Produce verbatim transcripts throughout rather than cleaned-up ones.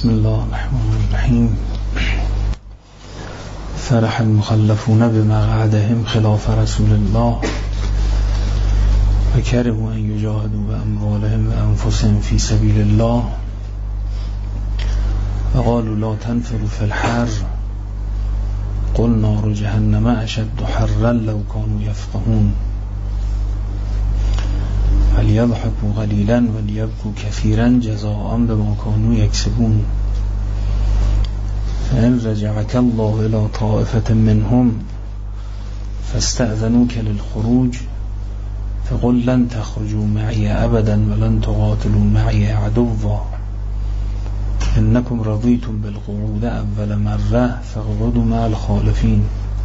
بسم الله الرحمن الرحیم. فرح المخلفون بمقعدهم خلاف رسول الله و کرهوا ان یجاهدوا باموالهم و انفسهم فی سبیل الله و قالوا لا تنفروا فی الحر قل نار جهنم اشد حرا لو كانوا يفقهون فلیضحكوا قلیلا ولیبکوا کثیرا جزاء بما كانوا یکسبون. فإن رجعك الله إلى طائفة منهم فاستأذنوك للخروج فقل لن تخرجوا معي أبدا ولن تقاتلوا معي عدوا إنكم رضيتم بالقعود أول مرة فاقعدوا مع الخالفين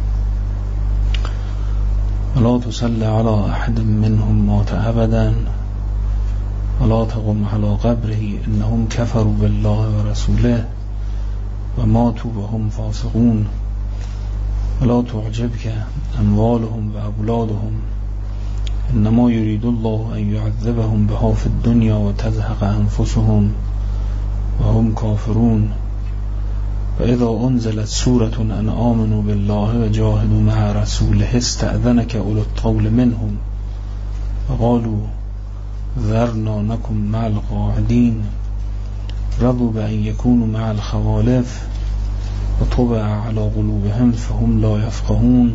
ولا تصل على أحد منهم مات أبدا ولا تقم على قبره إنهم كفروا بالله ورسوله وماتوا وهم فاسقون ولا تعجبك أموالهم وأولادهم إنما يريد الله أن يعذبهم بها في الدنيا وتزهق أنفسهم وهم كافرون. وإذا أنزلت سورة أن آمنوا بالله وجاهدوا مع رسوله استأذنك أولو الطول منهم وقالوا ذرنا نكن مع القاعدين رضوا بأن يكونوا مع الخوالف وطبع على قلوبهم فهم لا يفقهون.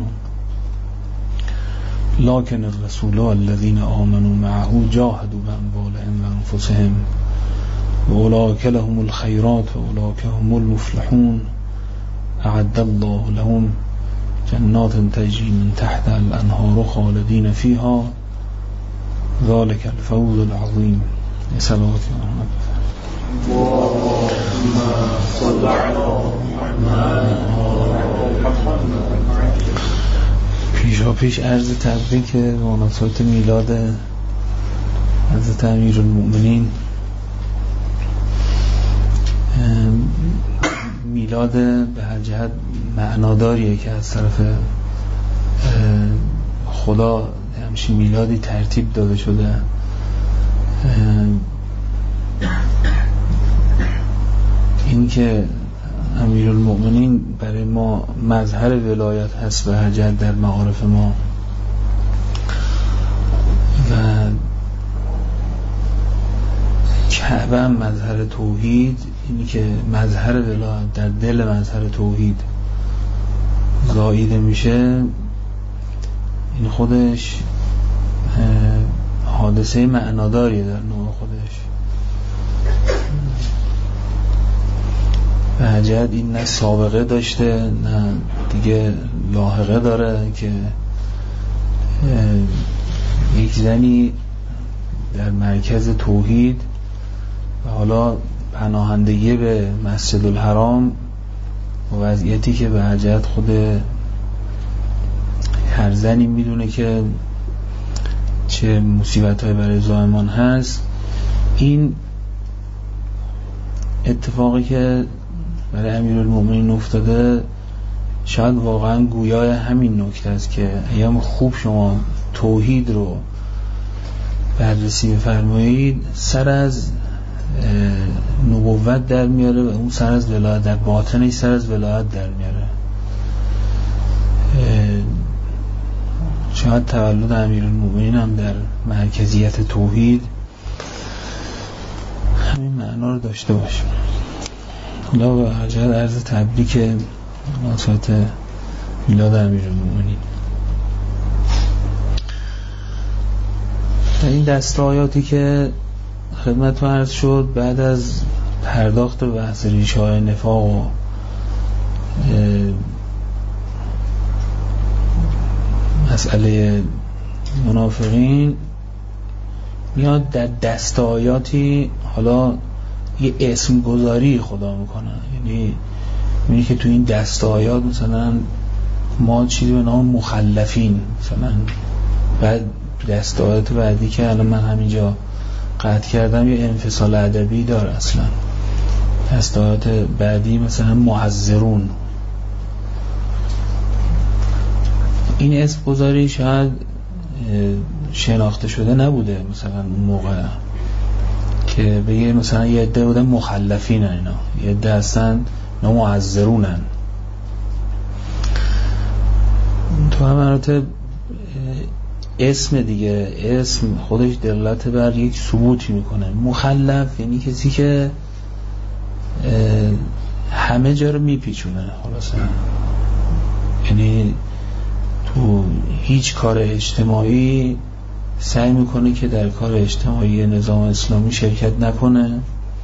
لكن الرسول الذين آمنوا معه جاهدوا بأموالهم وأنفسهم وأولئك لهم الخيرات وأولئك هم المفلحون. أعد الله لهم جنات تجري من تحتها الأنهار خالدين فيها ذلك الفوز العظيم. صلوات الله اللهم صل على محمد. پیشا پیش عرض تبریک به مناسبت میلاد حضرت امیرالمؤمنین. میلاد به هر جهت معناداریه که از طرف خدا همچین میلادی ترتیب داده شده. این که امیرالمؤمنین برای ما مظهر ولایت هست به هر جهت در معارف ما و کعبه هم مظهر توحید. اینی که مظهر ولایت در دل مظهر توحید زاییده میشه، این خودش حادثه معناداریه در نوع خودش. به هر جهت این نه سابقه داشته نه دیگه لاحقه داره که یک زنی در مرکز توحید و حالا پناهندگی به مسجد الحرام و وضعیتی که به هر جهت خود هر زنی میدونه که چه مصیبت‌های برای زایمان هست، این اتفاقی که برای امیرالمؤمنین افتاده شاید واقعا گویای همین نکته است که ایام خوب شما توحید رو بررسی بفرمایید، سر از نبوت در میاره و اون سر از ولایت در باطنش سر از ولایت در میاره. شاید تولد امیرالمؤمنین هم در مرکزیت توحید همین معنا رو داشته باشه. خدا به هر جهت عرض تبریک مناسبت میلاد امیرالمؤمنین. در این دسته آیاتی که خدمتتون عرض شد بعد از پرداخت بحث ریشه های نفاق و مسئله منافقین، میاد در دسته آیاتی حالا یه اسم گذاری خدا میکنه. یعنی میگه که تو این دسته آیات مثلا ما چیزی به نام مخلفین، مثلا بعد دسته آیات بعدی که الان من همینجا قطع کردم یه انفصال ادبی داره. اصلا دسته آیات بعدی مثلا معذرون. این اسم گذاری شاید شناخته شده نبوده مثلا اون موقع که بگه مثلا یه عده بودن مخلفین اینا، یه عده هستن اینا معذرونن. تو هم مراتب اسم دیگه، اسم خودش دلالت بر یک ثبوتی میکنه. مخلف یعنی کسی که همه جا رو میپیچونه، خلاصه یعنی تو هیچ کار اجتماعی سعی میکنه که در کار اجتماعی نظام اسلامی شرکت نکنه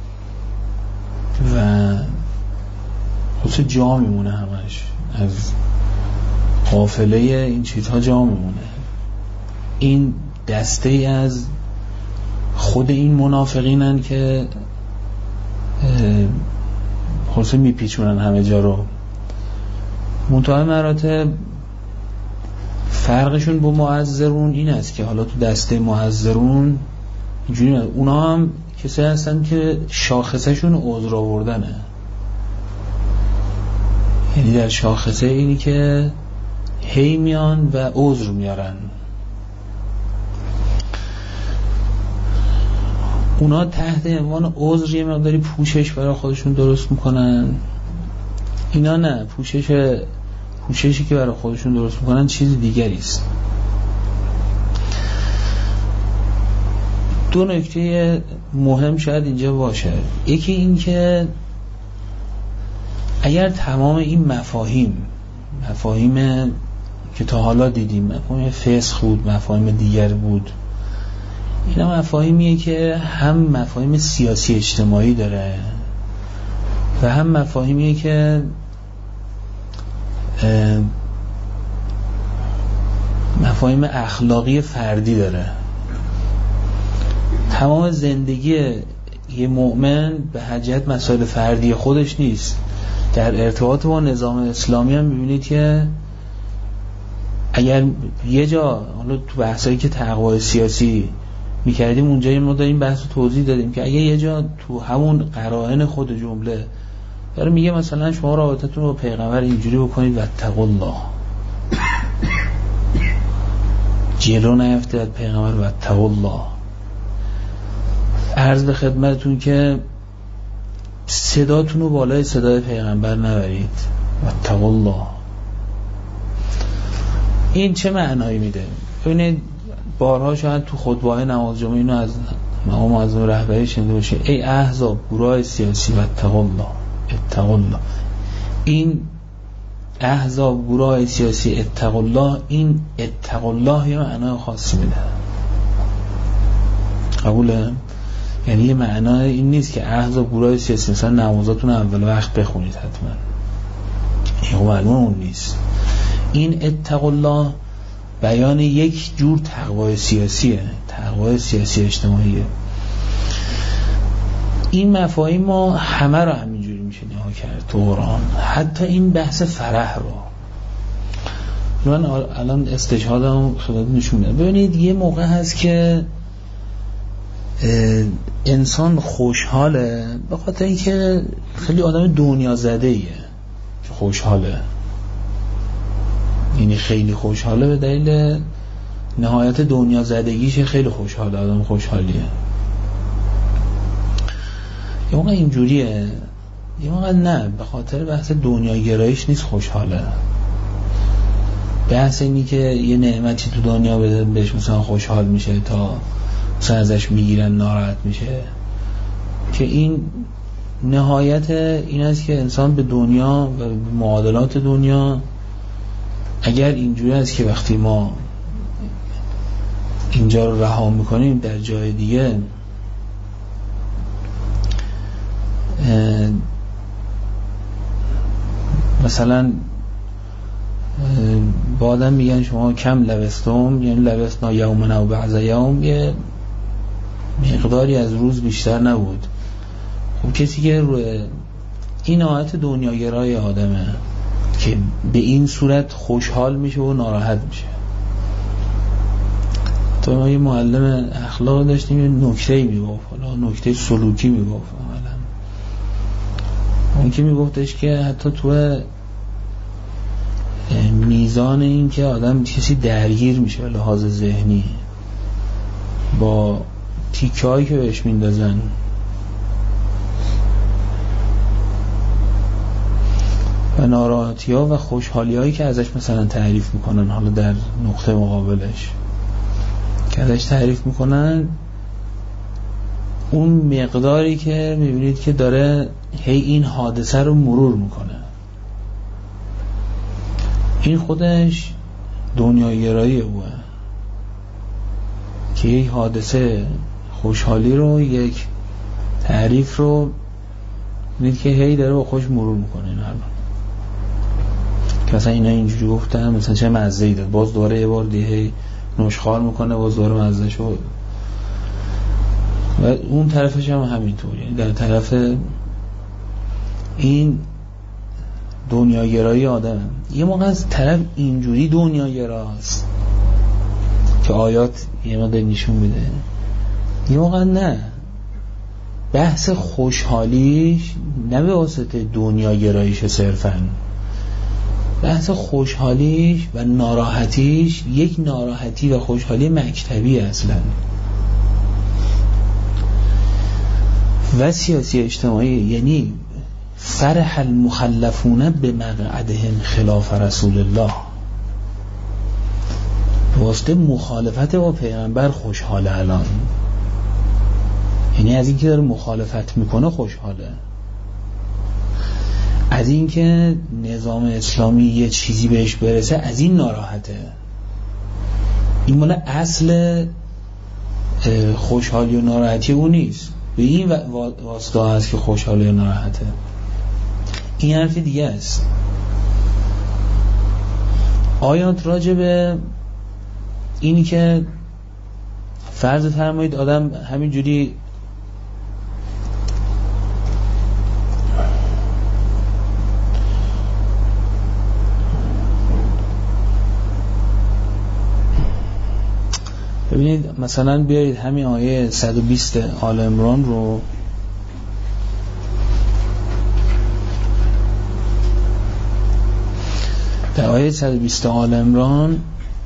و خلاصه جا میمونه، همش از قافله این چیزها جا میمونه. این دسته ای از خود این منافقینن که خلاصه میپیچونن همه جا رو. منتهای مراتب فرقشون با معذرون این است که حالا تو دسته معذرون اینجوری، اونا هم کسی هستن که شاخصشون عذر آوردنه، یعنی در شاخصه اینی که هی میان و عذر میارن. اونا تحت عنوان عذر یه مقداری پوشش برای خودشون درست میکنن، اینا نه، پوشش پوششی که برای خودشون درست میکنن چیز دیگری است. دو نکته مهم شاید اینجا باشه. یکی این که اگر تمام این مفاهیم مفاهیم که تا حالا دیدیم، مفاهیم فسخ بود، مفاهیم دیگر بود، اینا مفاهیمیه که هم مفاهیم سیاسی اجتماعی داره و هم مفاهیمیه که مفاهیم اخلاقی فردی داره. تمام زندگی یه مؤمن به حجت مسائل فردی خودش نیست. در ارتباط با نظام اسلامی هم میبینید که اگر یه جا، حالا تو بحثایی که تقوای سیاسی میکردیم اونجا یه مقدار این بحث رو توضیح دادیم که اگر یه جا تو همون قرائن خود جمله داره میگه مثلا شما رابطتون رو با پیغمبر اینجوری بکنید واتقوا الله، جلو نیفتید از پیغمبر واتقوا الله، عرض به خدمتتون که صداتون رو بالای صدای پیغمبر نبرید واتقوا الله، این چه معنایی میده؟ ببینید بارها شاید تو خطبه‌های نماز جمعه اینو از مقام معظم رهبری شنیده باشه، ای احزاب گروه سیاسی واتقوا الله اتقوا الله. این احزاب گروه سیاسی اتقوا الله، این اتقوا الله یه معنای خاصی میده، قبوله؟ یعنی یه معنای این نیست که احزاب گروه سیاسی مثلا نمازاتون اول وقت بخونید حتما، این معلومه اون نیست. این اتقوا الله بیان یک جور تقوای سیاسیه، تقوای سیاسی اجتماعیه. این مفاهیم ما همه رو همینجوری میشه نگاه کرد تو قرآن، حتی این بحث فرح رو. من الان استشهادم خدمت نشون میدم. ببینید یه موقع هست که انسان خوشحاله به خاطر اینکه خیلی آدم دنیا زده ایه که خوشحاله، یعنی خیلی خوشحاله به دلیل نهایت دنیا زدگیش، خیلی خوشحاله، آدم خوشحالیه. یه موقع اینجوریه، یه موقع نه، به خاطر بحث دنیا گرایش نیست خوشحاله، بحث اینی که یه نعمتی تو دنیا بده بهش مثلا خوشحال میشه تا مثلا ازش میگیرن ناراحت میشه، که این نهایت این است که انسان به دنیا و به معادلات دنیا اگر اینجوری است که وقتی ما اینجا رو رها میکنیم در جای دیگه مثلا با آدم میگن شما کم لبستم، یعنی لبستنا یومنا و بعض یوم، یه مقداری از روز بیشتر نبود. خب کسی که روی این حالت دنیاگرای آدمه که به این صورت خوشحال میشه و ناراحت میشه. تو ما یه معلم اخلاق داشتیم یه نکته‌ای میگفت، حالا نکته سلوکی میگفت، عملا اون که میگفتش که حتی تو میزان این که آدم کسی درگیر میشه لحاظ ذهنی با تیکه‌هایی که بهش میندازن و ناراحتی ها و خوشحالی هایی که ازش مثلا تعریف میکنن، حالا در نقطه مقابلش که ازش تعریف میکنن، اون مقداری که میبینید که داره هی این حادثه رو مرور میکنه، این خودش دنیاگرایی اوه که یک حادثه خوشحالی رو، یک تعریف رو میبینید که هی داره با خوش مرور میکنه. این هر که مثلا اینا اینجوری گفتن مثلا چه مزه‌ای داد، باز دوباره یه بار دیگه نوشخوار میکنه، باز دوباره مزه شد. و اون طرفش هم همینطور، یعنی در طرف این دنیاگرایی آدم یه موقع از طرف اینجوری دنیاگراست که آیات یه موقع نشون میده، یه موقع نه، بحث خوشحالیش نه به واسطه دنیاگراییش صرفاً، بحث خوشحالیش و ناراحتیش یک ناراحتی و خوشحالی مکتبی اصلا و سیاسی اجتماعی. یعنی فرح المخلفون به مقعدهم خلاف رسول الله، واسطه مخالفت با پیغمبر خوشحاله الان، یعنی از این که داره مخالفت میکنه خوشحاله، از این که نظام اسلامی یه چیزی بهش برسه از این ناراحته. این مال اصل خوشحالی و ناراحتی اون نیست، به این واسطه هست که خوشحالی و ناراحته. این حرف دیگه است. آیات راجع به اینی که فرض فرمایید آدم همینجوری ببینید مثلا بیایید همین آیه صد و بیست آل عمران رو در آیه صد و بیست آل عمران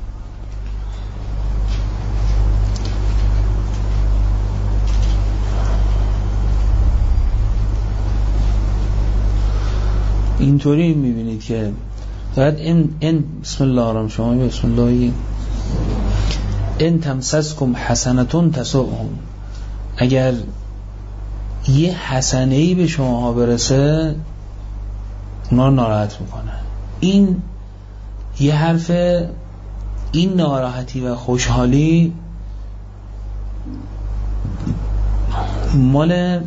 اینطوری میبینید که باید این, این بسم الله الرحمن شما بسم الله ان تمسسکم حسنتون تسؤهم، اگر یه حسنه‌ای به شما برسه اونا رو ناراحت میکنه. این یه حرف، این ناراحتی و خوشحالی مال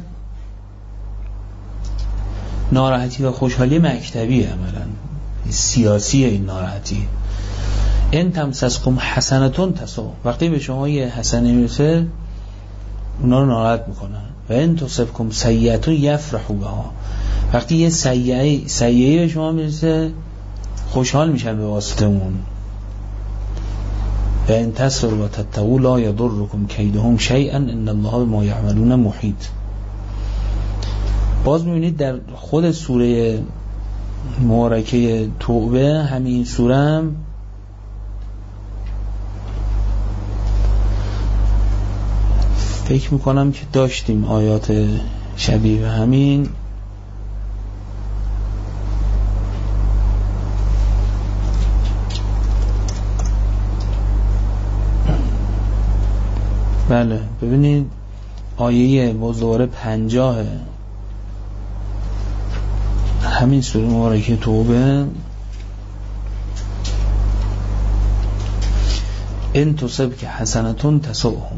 ناراحتی و خوشحالی مکتبی عملا سیاسی. این ناراحتی ان تمسسکم حسنتون تسؤ، وقتی به شما یه حسنه میرسه اونا رو ناراحت میکنن. و ان تصبکم سیئه یفرحوا بها، وقتی یه سیئه سیئه به شما میرسه خوشحال میشن به واسطه اون. و ان تصبروا و تتقوا لا یضرکم کیدهم شیئا ان الله بما یعملون محیط. باز میبینید در خود سوره مبارکه توبه، همین سوره هم فکر میکنم که داشتیم آیات شبیه به همین. بله ببینید آیه بزرگ پنجاه همین سوره مبارکه توبه، ان تصبک حسنتون تسؤهم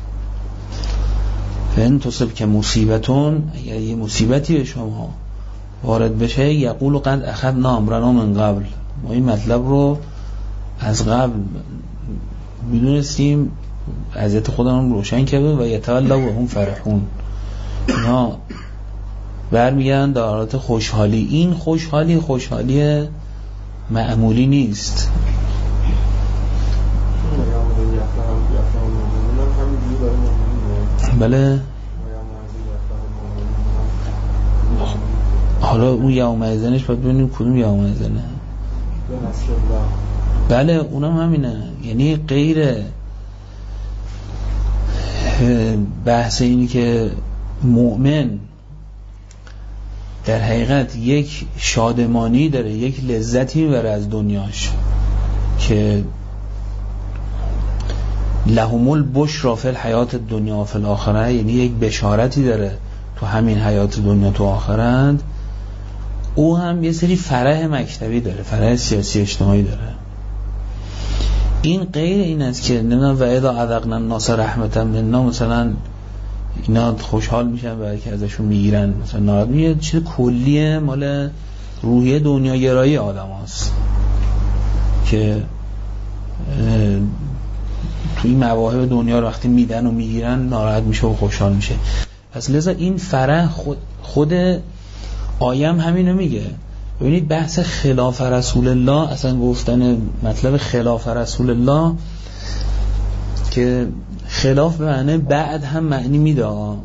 فان تصبک مصیبتون، اگر یه مصیبتی به شما وارد بشه یقول قد اخذنا امرنا من قبل، ما این مطلب رو از قبل میدونستیم، عزیت خودمون روشن کرده. و یتولوا و هم فرحون، اینا برمیگردن در حالت خوشحالی. این خوشحالی خوشحالی معمولی نیست. بله حالا اون یوم ازنش باید ببینیم کدوم یوم ازنه. بله اونم همینه، یعنی غیر بحث اینی که مؤمن در حقیقت یک شادمانی داره، یک لذتی میبره از دنیاش که لهم البشری فی الحیات الدنیا و فی الاخره، یعنی یک بشارتی داره تو همین حیات دنیا تو آخرت. او هم یه سری فرح مکتبی داره، فرح سیاسی اجتماعی داره. این غیر این است که نمیدونم و اذا اذقنا الناس رحمتا منا، مثلا اینا خوشحال میشن برای که ازشون میگیرن، مثلا ناراحت میشه. چیز کلیه مال روحیه دنیا گرایی آدم هست که توی مواهب دنیا رو وقتی میدن و میگیرن ناراحت میشه و خوشحال میشه. پس لذا این فرح خود, خود آیم همینو میگه. ببینید بحث خلاف رسول الله، اصلا گفتن مطلب خلاف رسول الله که خلاف به معنی بعد هم معنی میده،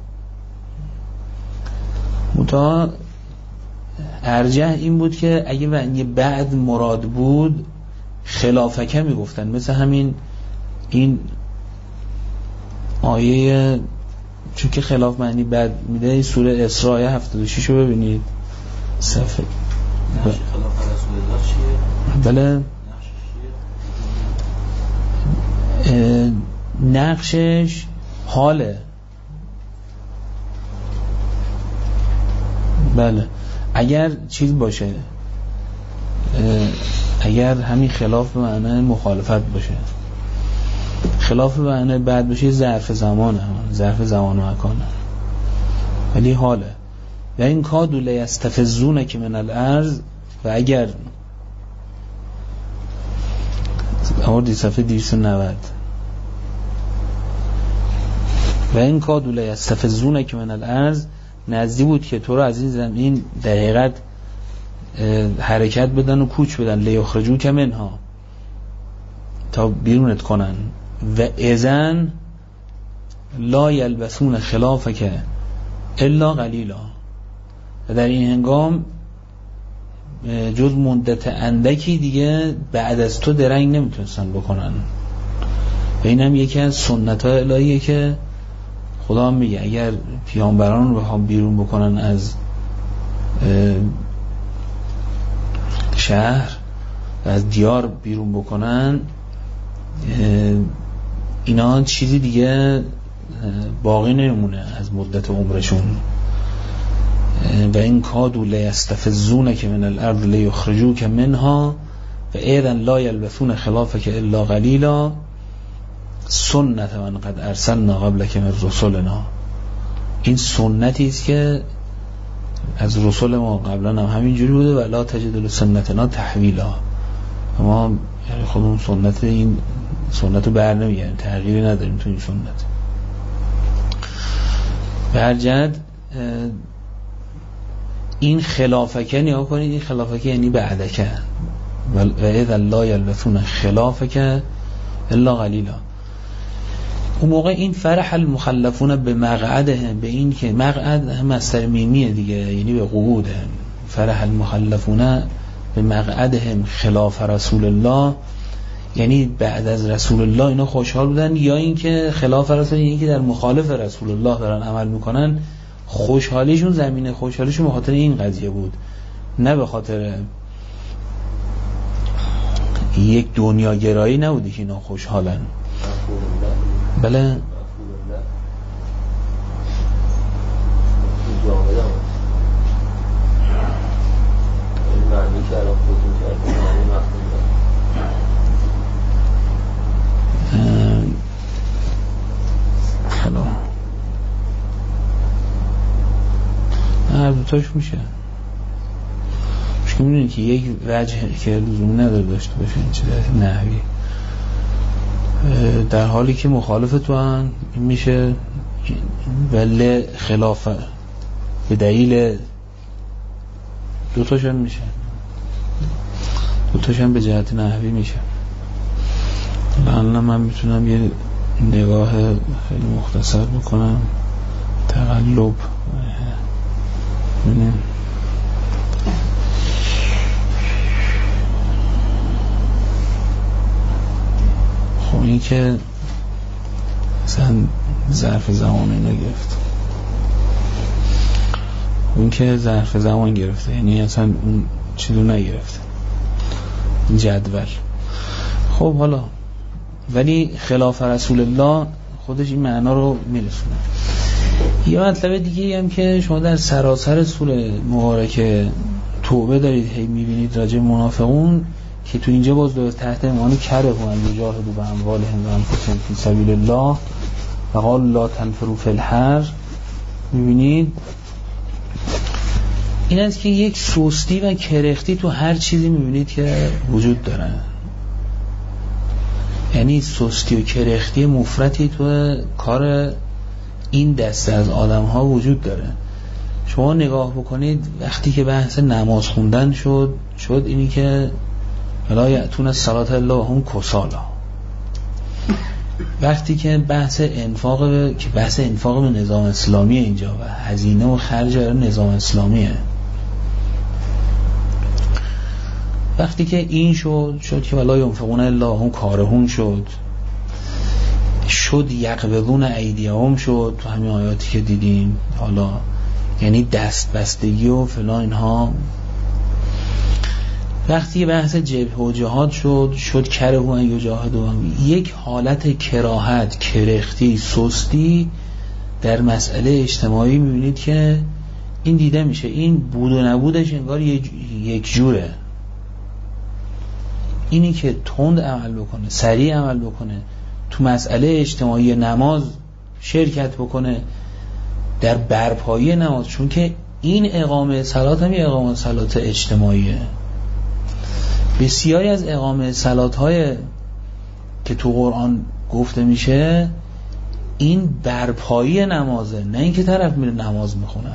متا ارجح این بود که اگه معنی بعد مراد بود خلافکه میگفتن. مثل همین این آیه چون که خلاف معنی بعد میده، این سوره اسراء هفتاد و شش رو ببینید صفحه. خلاف رسول الله چیه؟ بله نقشش حاله. بله اگر چیز باشه، اگر همین خلاف به معنی مخالفت باشه، خلاف به معنی بعد باشه ظرف زمانه، ظرف زمان و مکانه، ولی حاله. و این کادو لیستفزونک من الارض، و اگر آوردی صفحه دویست و نود، و این کادو لیستفزونک من الارض، نزدیک بود که تو رو از این زمین دقیقت حرکت بدن و کوچ بدن، لیخرجوک منها، تا بیرونت کنن. و اذن لا یلبسون خلافک الا قلیلا، و در این هنگام جز مدت اندکی دیگه بعد از تو درنگ نمیتونستن بکنن. و این هم یکی از سنت های الهیه که خدا میگه اگر پیامبران رو بخوام بیرون بکنن از شهر و از دیار بیرون بکنن، اینا چیزی دیگه باقی نمونه از مدت عمرشون. و این کادو لیستفزونک من الارض لیخرجوک منها و اذن لا یلبثون خلافک الا قلیلا سنت من قد ارسلنا قبلک من رسولنا. این سنتی است که از رسول ما قبلا هم همینجوری بوده و لا تجد لسنتنا تحویلا. ما یعنی خودمون سنت این سنت رو بر نمیگردیم، تغییری نداریم تو این سنت. به هر جهت این خلافکه نیا کنید، این خلافکه یعنی بعدکه و اذا لا یلبثون خلافک الا قلیلا. اون موقع این فرح المخلفون به مقعدهم، به این که مقعد هم مصدر میمیه دیگه، یعنی به قعودهم. فرح المخلفون به مقعدهم خلاف رسول الله، یعنی بعد از رسول الله اینا خوشحال بودن، یا اینکه خلاف رسول یعنی که در مخالف رسول الله دارن عمل میکنن. خوشحالیشون زمینه خوشحالیشون به خاطر این قضیه بود، نه به خاطر یک دنیا گرایی نبودی که اینا خوشحالن. بله خلا هر دوتاش میشه. مشکل میدونی که یک وجه که لزومی نداره داشته باشه این چیزه نحوی، در حالی که مخالف تو هم میشه ولی خلاف به دلیل دوتاش هم میشه، دوتاش هم به جهت نحوی میشه. الان من میتونم یه نگاه خیلی مختصر بکنم. تقلب ببینیم خب این که مثلا ظرف زمان اینا گرفت. اون که ظرف زمان گرفته، یعنی اصلا اون چیزو نگرفته جدول. خب حالا ولی خلاف رسول الله خودش این معنا رو میرسونه. یه مطلب دیگه هم که شما در سراسر سوره مبارکه توبه دارید هی میبینید راجع منافقون که تو اینجا باز داره تحت عنوان کره و یجاهدوا باموالهم و انفسهم فی سبیل الله و قال لا تنفروا فی الحر، میبینید این است که یک سستی و کرختی تو هر چیزی میبینید که وجود داره. یعنی سستی و کرختی مفرطی تو کار این دسته از آدم ها وجود داره. شما نگاه بکنید وقتی که بحث نماز خوندن شد شد اینی که لا یأتون الصلاة الا وهم کسالی. وقتی که بحث انفاق که بحث انفاق به نظام اسلامی اینجا و هزینه و خرج برای نظام اسلامیه، وقتی که این شد شد که ولا ینفقون الا هم کارهون شد شد یقبضون ایدیهم شد تو همین آیاتی که دیدیم، حالا یعنی دست بستگی و فلان اینها. وقتی بحث جبهه و جهاد شد شد کرهون یجاهدوا، یک حالت کراهت، کرختی، سستی در مسئله اجتماعی میبینید که این دیده میشه. این بود و نبودش انگار یک جوره. اینی که تند عمل بکنه، سریع عمل بکنه، تو مسئله اجتماعی نماز شرکت بکنه، در برپایی نماز، چون که این اقامه صلات هم اقامه صلات اجتماعیه. بسیاری از اقامه صلات های که تو قرآن گفته میشه این برپایی نمازه، نه اینکه طرف میره نماز میخونه.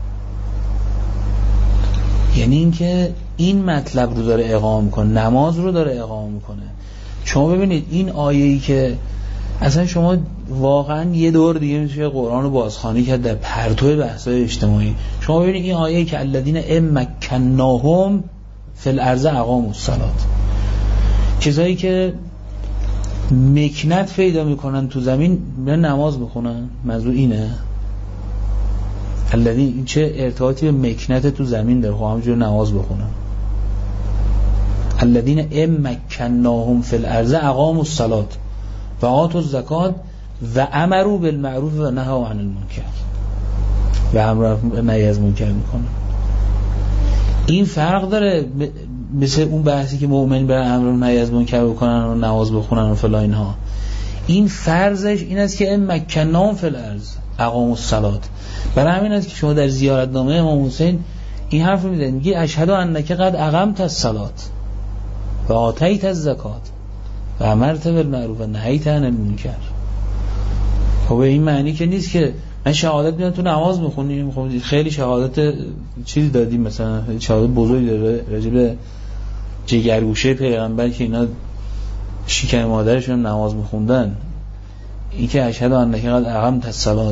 یعنی اینکه این مطلب رو داره اقامه میکنه، نماز رو داره اقامه میکنه. شما ببینید این آیه‌ای که اصلا شما واقعا یه دور دیگه میشه قرآن رو بازخوانی کرد در پرتو بحث‌های اجتماعی. شما ببینید این آیه‌ای که الذین امکناهم فی الارض اقاموا الصلاة، چیزایی که مکنت پیدا میکنن تو زمین میرن نماز بخونن، موضوع اینه. الذین این چه ارتباطی به مکنت تو زمین داره؟ خب همونجوری نماز بخونن. الذین امکناهم فی الارض اقاموا الصلاة و آتوا الزکات و امروا بالمعروف و نهوا عن المنکر، و امر نهی از منکر میکنن. این فرق داره مثل اون بحثی که مؤمن برن امر نهی از منکر بکنن و نماز بخونن و فلان اینها. این فرضش این است که امکناهم فی الارض اقاموا الصلاة. برای همین است که شما در زیارتنامه امام حسین این حرف رو میزنید، میگه اشهد انک قد اقمت الصلاة و آتیت الزکات و امرت بالمعروف و نهیت عن المنکر. خب این معنی که نیست که من شهادت میدم تو نماز میخونیم. خب خیلی شهادت چیزی دادیم، مثلا شهادت بزرگی داره راجع به جگرگوشه پیغمبر که اینا شکم مادرشون نماز میخوندن. این که اشهد انک قد اقمت الصلاة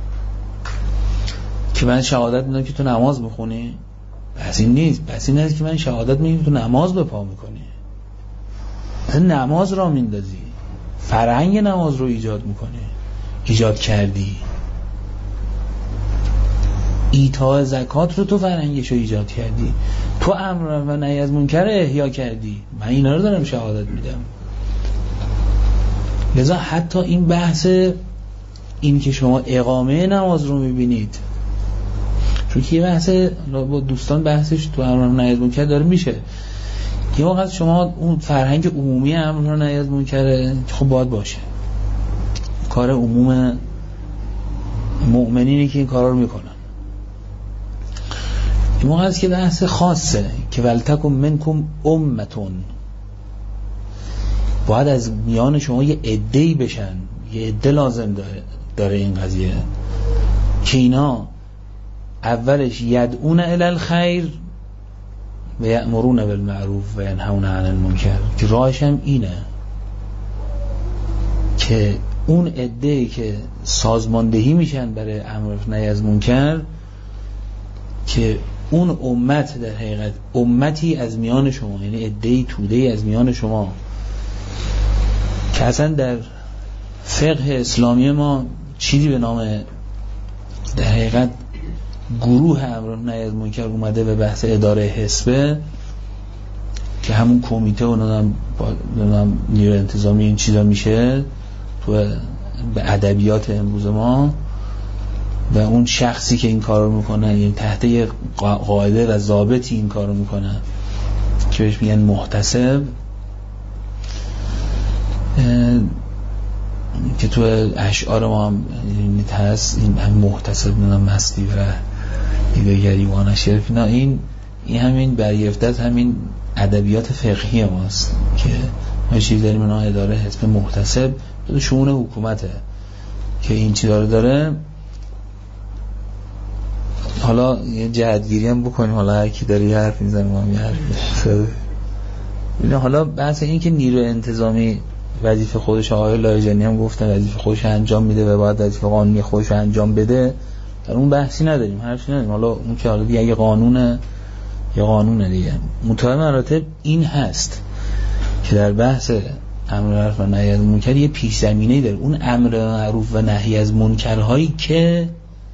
که من شهادت میدم که تو نماز میخونی، بس این نیست. بس این نیست که من شهادت میدم تو نماز به پا میکنی، مثلا نماز را میندازی، فرهنگ نماز رو ایجاد میکنی، ایجاد کردی. ایتاء زکات رو تو فرهنگش رو ایجاد کردی، تو امر و نهی از منکر احیا کردی. من اینا رو دارم شهادت میدم. لذا حتی این بحث این که شما اقامه نماز رو میبینید، چون که یه بحث با دوستان بحثش تو امر و نهی از منکر داره میشه، یه وقت شما اون فرهنگ عمومی امر و نهی از منکر خب باید باشه، کار عموم مؤمنینی که این کارا رو میکنن. این موقع هست که بحث خاصه که ولتکم منکم امتون، باید از میان شما یه عده‌ای بشن، یه عده لازم داره, داره این قضیه که اینا اولش یدعون الی الخیر و یأمرون بالمعروف و ینهون عن المنکر، که راهش هم اینه که اون عده‌ای که سازماندهی میشن برای امر و نهی از منکر، که اون امت در حقیقت امتی از میان شما، یعنی عده‌ای توده‌ای از میان شما، که اصلا در فقه اسلامی ما چیزی به نام در حقیقت گروه امر نهی از منکر اومده به بحث اداره حزبه که همون کمیته و نمیدونم نمیدونم نیروی انتظامی این چیزا میشه تو به ادبیات امروز ما، و اون شخصی که این کارو میکنه یعنی تحت یه قاعده و ضابطی این کارو میکنه که بهش میگن محتسب، که تو اشعار ما هم هست این هم محتسب نام مستی و دیگه گریبان شرف، نه این این همین برگرفته از همین ادبیات فقهی ماست که ما چیز داریم اونا اداره حزب محتسب تو شؤون حکومته که این چیزا رو داره. حالا یه جهتگیری هم بکنیم، حالا هر کی داره یه حرف میزنه ما هم یه حرف میزنیم. حالا بحث این که نیروی انتظامی وظیفه خودش، آقای لاریجانی هم گفتن وظیفه خودش انجام میده و باید وظیفه قانونی خودش انجام بده، در اون بحثی نداریم، حرفی نداریم. حالا اون که حالا دیگه یه قانونه یه قانونه دیگه. منتها مراتب این هست که در بحث امر معروف و نهی از منکر یه پیش زمینه‌ای داره، اون امر معروف و نهی از منکرهایی که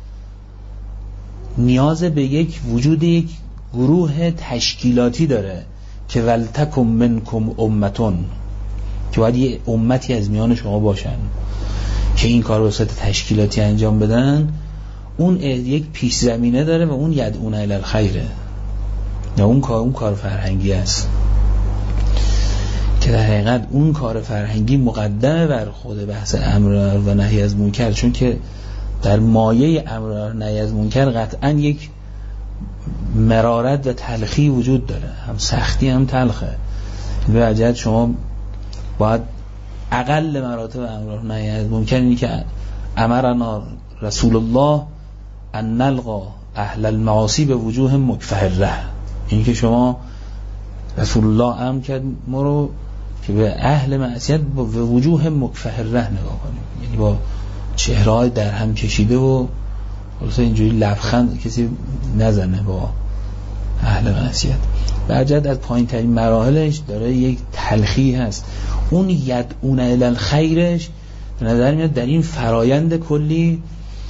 نیاز به یک وجود یک گروه تشکیلاتی داره که ولتکم منکم امتون، که باید یه امتی از میان شما باشن که این کار رو به صورت تشکیلاتی انجام بدن. اون یک پیش زمینه داره و اون یدعون الی الخیره، یا اون کار اون کار فرهنگی است که در حقیقت اون کار فرهنگی مقدمه بر خود بحث امر و نهی از منکر، چون که در مایه امر و نهی از منکر قطعا یک مرارت و تلخی وجود داره، هم سختی هم تلخه. به وجهت شما باید اقل مراتب امر و نهی از منکر اینی که امرنا رسول الله ان نلقا اهل المعاصی به وجوه مکفهره، اینی که شما رسول الله امر کرد ما رو که به اهل معصیت به وجوه مکفهره نگاه کنیم، یعنی با چهره‌های در هم کشیده و خلاصه اینجوری لبخند کسی نزنه با اهل معصیت. برجت از پایین ترین مراحلش داره یک تلخی هست. اون یدعون الی الخیرش به نظر میاد در این فرایند کلی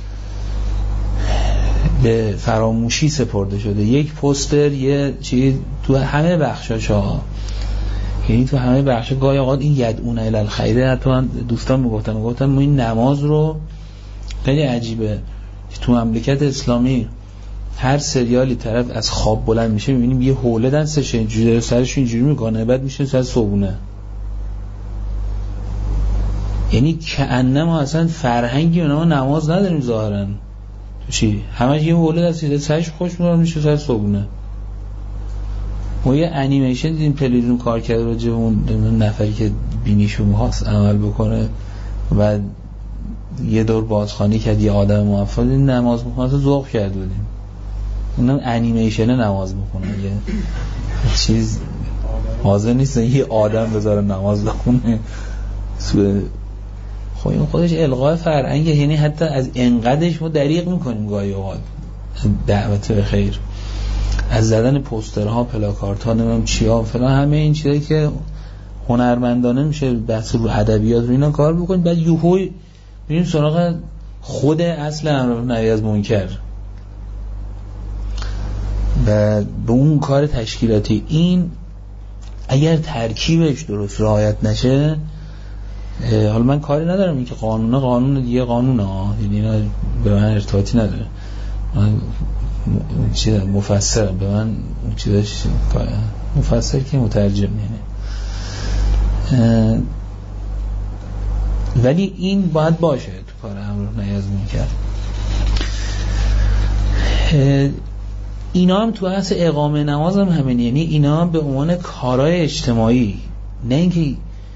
به فراموشی سپرده شده. یک پوستر یه چیز تو همه بخشاشا، یعنی تو همه بخشا گاهی اوقات این یدعون الی الخیره، حتی دوستان میگفتن میگفتن ما این نماز رو خیلی عجیبه تو مملکت اسلامی هر سریالی طرف از خواب بلند میشه میبینیم یه حوله دستشه اینجوری سرش اینجوری میکنه بعد میشه سر صبونه، یعنی کأنما اصلا فرهنگی اونما نماز نداریم ظاهرا تو چی همش یه حوله دسته سرش خوش میاد میشه سر صبونه. ما یه انیمیشن دیدیم تلویزیون کار کرده راجع به اون نفری که بینیشو می‌خواست عمل بکنه و یه دور بازخوانی کرد یه آدم موفق نماز می‌خونه ذوق کرد بودیم اونم انیمیشن نماز می‌خونه یه چیز حاضر نیست یه آدم بذاره نماز بخونه. خب این خودش الغای فرهنگه، یعنی حتی از انقدرش ما دریغ می‌کنیم گاهی اوقات دعوت به خیر، از زدن پوسترها پلاکاردها نمیدونم چیا فلان، همه این چیزایی که هنرمندانه میشه بحث رو ادبیات رو اینا کار بکنید، بعد یوهو میریم سراغ خود اصل امر نهی از منکر و به اون کار تشکیلاتی. این اگر ترکیبش درست رعایت نشه، حالا من کاری ندارم این که قانونه قانون دیگه قانونه ها، یعنی اینا به من ارتباطی نداره، من چیز مفسر به من چیزش مفسر که مترجم یعنی، ولی این باید باشه تو کار امر نهی از منکر. اینا هم تو اصل اقامه نماز هم همین، یعنی اینا به عنوان کارهای اجتماعی، نه اینکه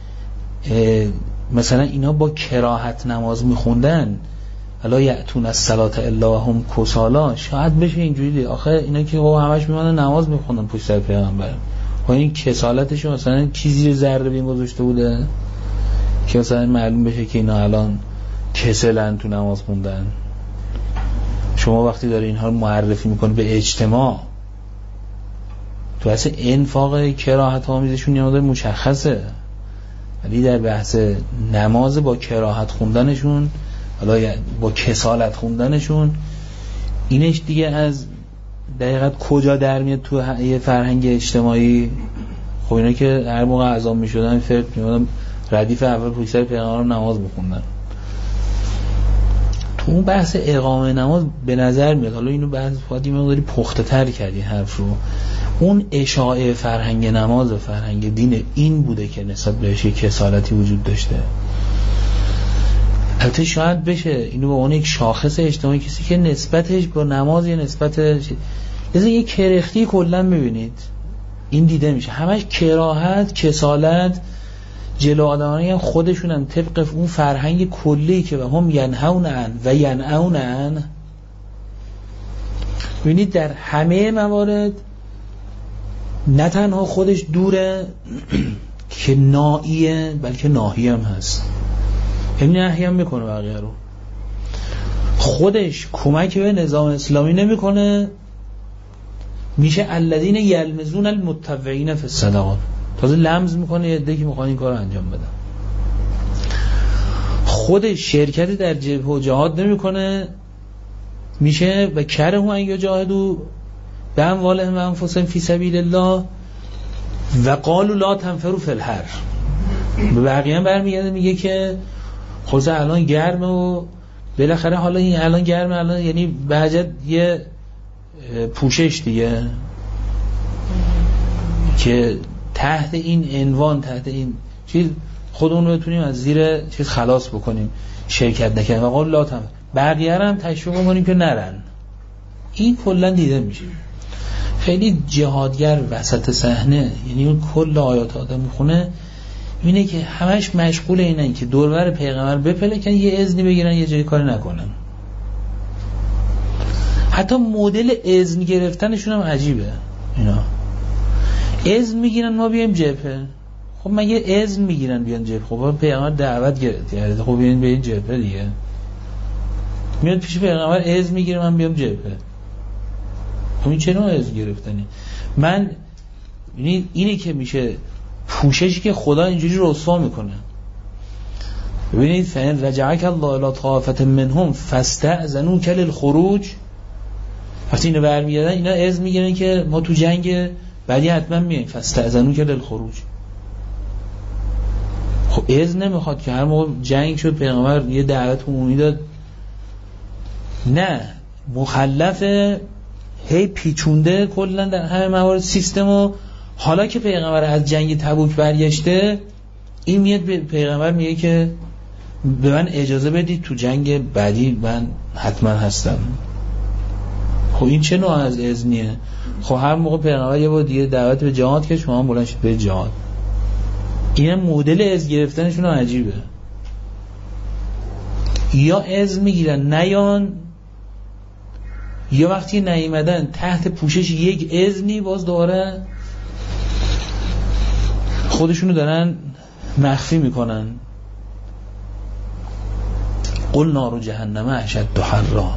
مثلا اینا با کراهت نماز میخوندن الا یأتون الصلاة الا هم کسالا، شاید بشه اینجوری. آخه اینا که همش میمونن نماز میخوندن پشت سر پیغمبر، و این کسالتشون مثلا چیزی ذره بین گذاشته بوده که مثلا معلوم بشه که اینا الان کسلن تو نماز خوندن. شما وقتی داره اینها رو معرفی میکنه به اجتماع، تو اصلا انفاق کراهت آمیزشون یه مشخصه، ولی در بحث نماز با کراهت خوندنشون، حالا با کسالت خوندنشون، اینش دیگه از دقیقاً کجا در میاد تو یه فرهنگ اجتماعی؟ خب اینا که هر موقع اذان میشدن فرد میادن ردیف اول پشت سر پیغمبر نماز میخوندن. تو اون بحث اقامه نماز به نظر میاد، حالا اینو بحث باید یه مقداری پخته تر کردی حرف رو، اون اشاعه فرهنگ نماز و فرهنگ دین این بوده که نسبت بهش یک کسالتی وجود داشته. البته شاید بشه اینو به اون یک شاخص اجتماعی کسی که نسبتش با نماز یا نسبت لذا یک کرختی کلا میبینید این دیده میشه، همش کراهت، کسالت، جلو آدمانی هم خودشون هم طبق اون فرهنگ کلی که و هم ینهون عن و ینعون عن. ببینید در همه موارد نه تنها خودش دوره که نائیه بلکه ناهی هم هست، یعنی نهی هم میکنه بقیه رو. خودش کمک به نظام اسلامی نمیکنه، میشه الذین یلمزون المتطوعین فی الصدقات، تازه لمز میکنه یه عده که میخوان این کار رو انجام بدن. خودش شرکت در جبهه و جهاد نمیکنه، میشه و کرهوا ان یجاهدوا باموالهم و انفسهم فی سبیل الله و قالوا لا تنفروا فی الحر. به بقیه هم برمیگرده میگه که خود الان گرمه و بالاخره حالا این الان گرمه، الان یعنی به حاجت یه پوشش دیگه که تحت این عنوان، تحت این چیز خودمون رو بتونیم از زیر چیز خلاص بکنیم، شرکت نکنیم و قول لا تم بقیه هم تشویق کنیم که نرن. این کلا دیده میشه. خیلی جهادگر وسط صحنه، یعنی اون کل آیات آدم میخونه اینه که همش مشغول اینن که دوربر پیغمبر بپلکن، یه اذنی بگیرن یه جای کاری نکنن. حتی مدل اذن گرفتنشون هم عجیبه. اینا اذن میگیرن ما بیایم جبهه، خب مگه اذن میگیرن بیان جبهه؟ خب پیغمبر دعوت کرده، خب بیاین بیاین جبهه دیگه. میاد پیش پیغمبر اذن میگیره من بیام جبهه، خب این چه نوع اذن گرفتنی؟ من یعنی اینه که میشه پوششی که خدا اینجوری رسوا میکنه. ببینید فإن رجعك الله الی طائفة منهم فاستأذنوك للخروج، وقتی اینو برمیگردن اینا اذن میگیرن که ما تو جنگ بعدی حتما میایم، فاستأذنوک للخروج. خب اذن نمیخواد که هر موقع جنگ شد پیغمبر یه دعوت عمومی داد، نه مخلفه، هی پیچونده کلا در همه موارد سیستمو. حالا که پیغمبر از جنگ تبوک برگشته، این میاد به پیغمبر میگه که به من اجازه بدید تو جنگ بعدی من حتما هستم. خب این چه نوع از اذنیه؟ خب هر موقع پیغمبر یه بار دیگه دعوت به جهاد که شما هم بلند شید به جهاد. این مدل اذن گرفتنشون عجیبه. یا اذن میگیرن نیان، یا وقتی نیامدن تحت پوشش یک اذنی باز دوباره خودشونو دارن مخفی میکنن. قل نار جهنم اشد حرا،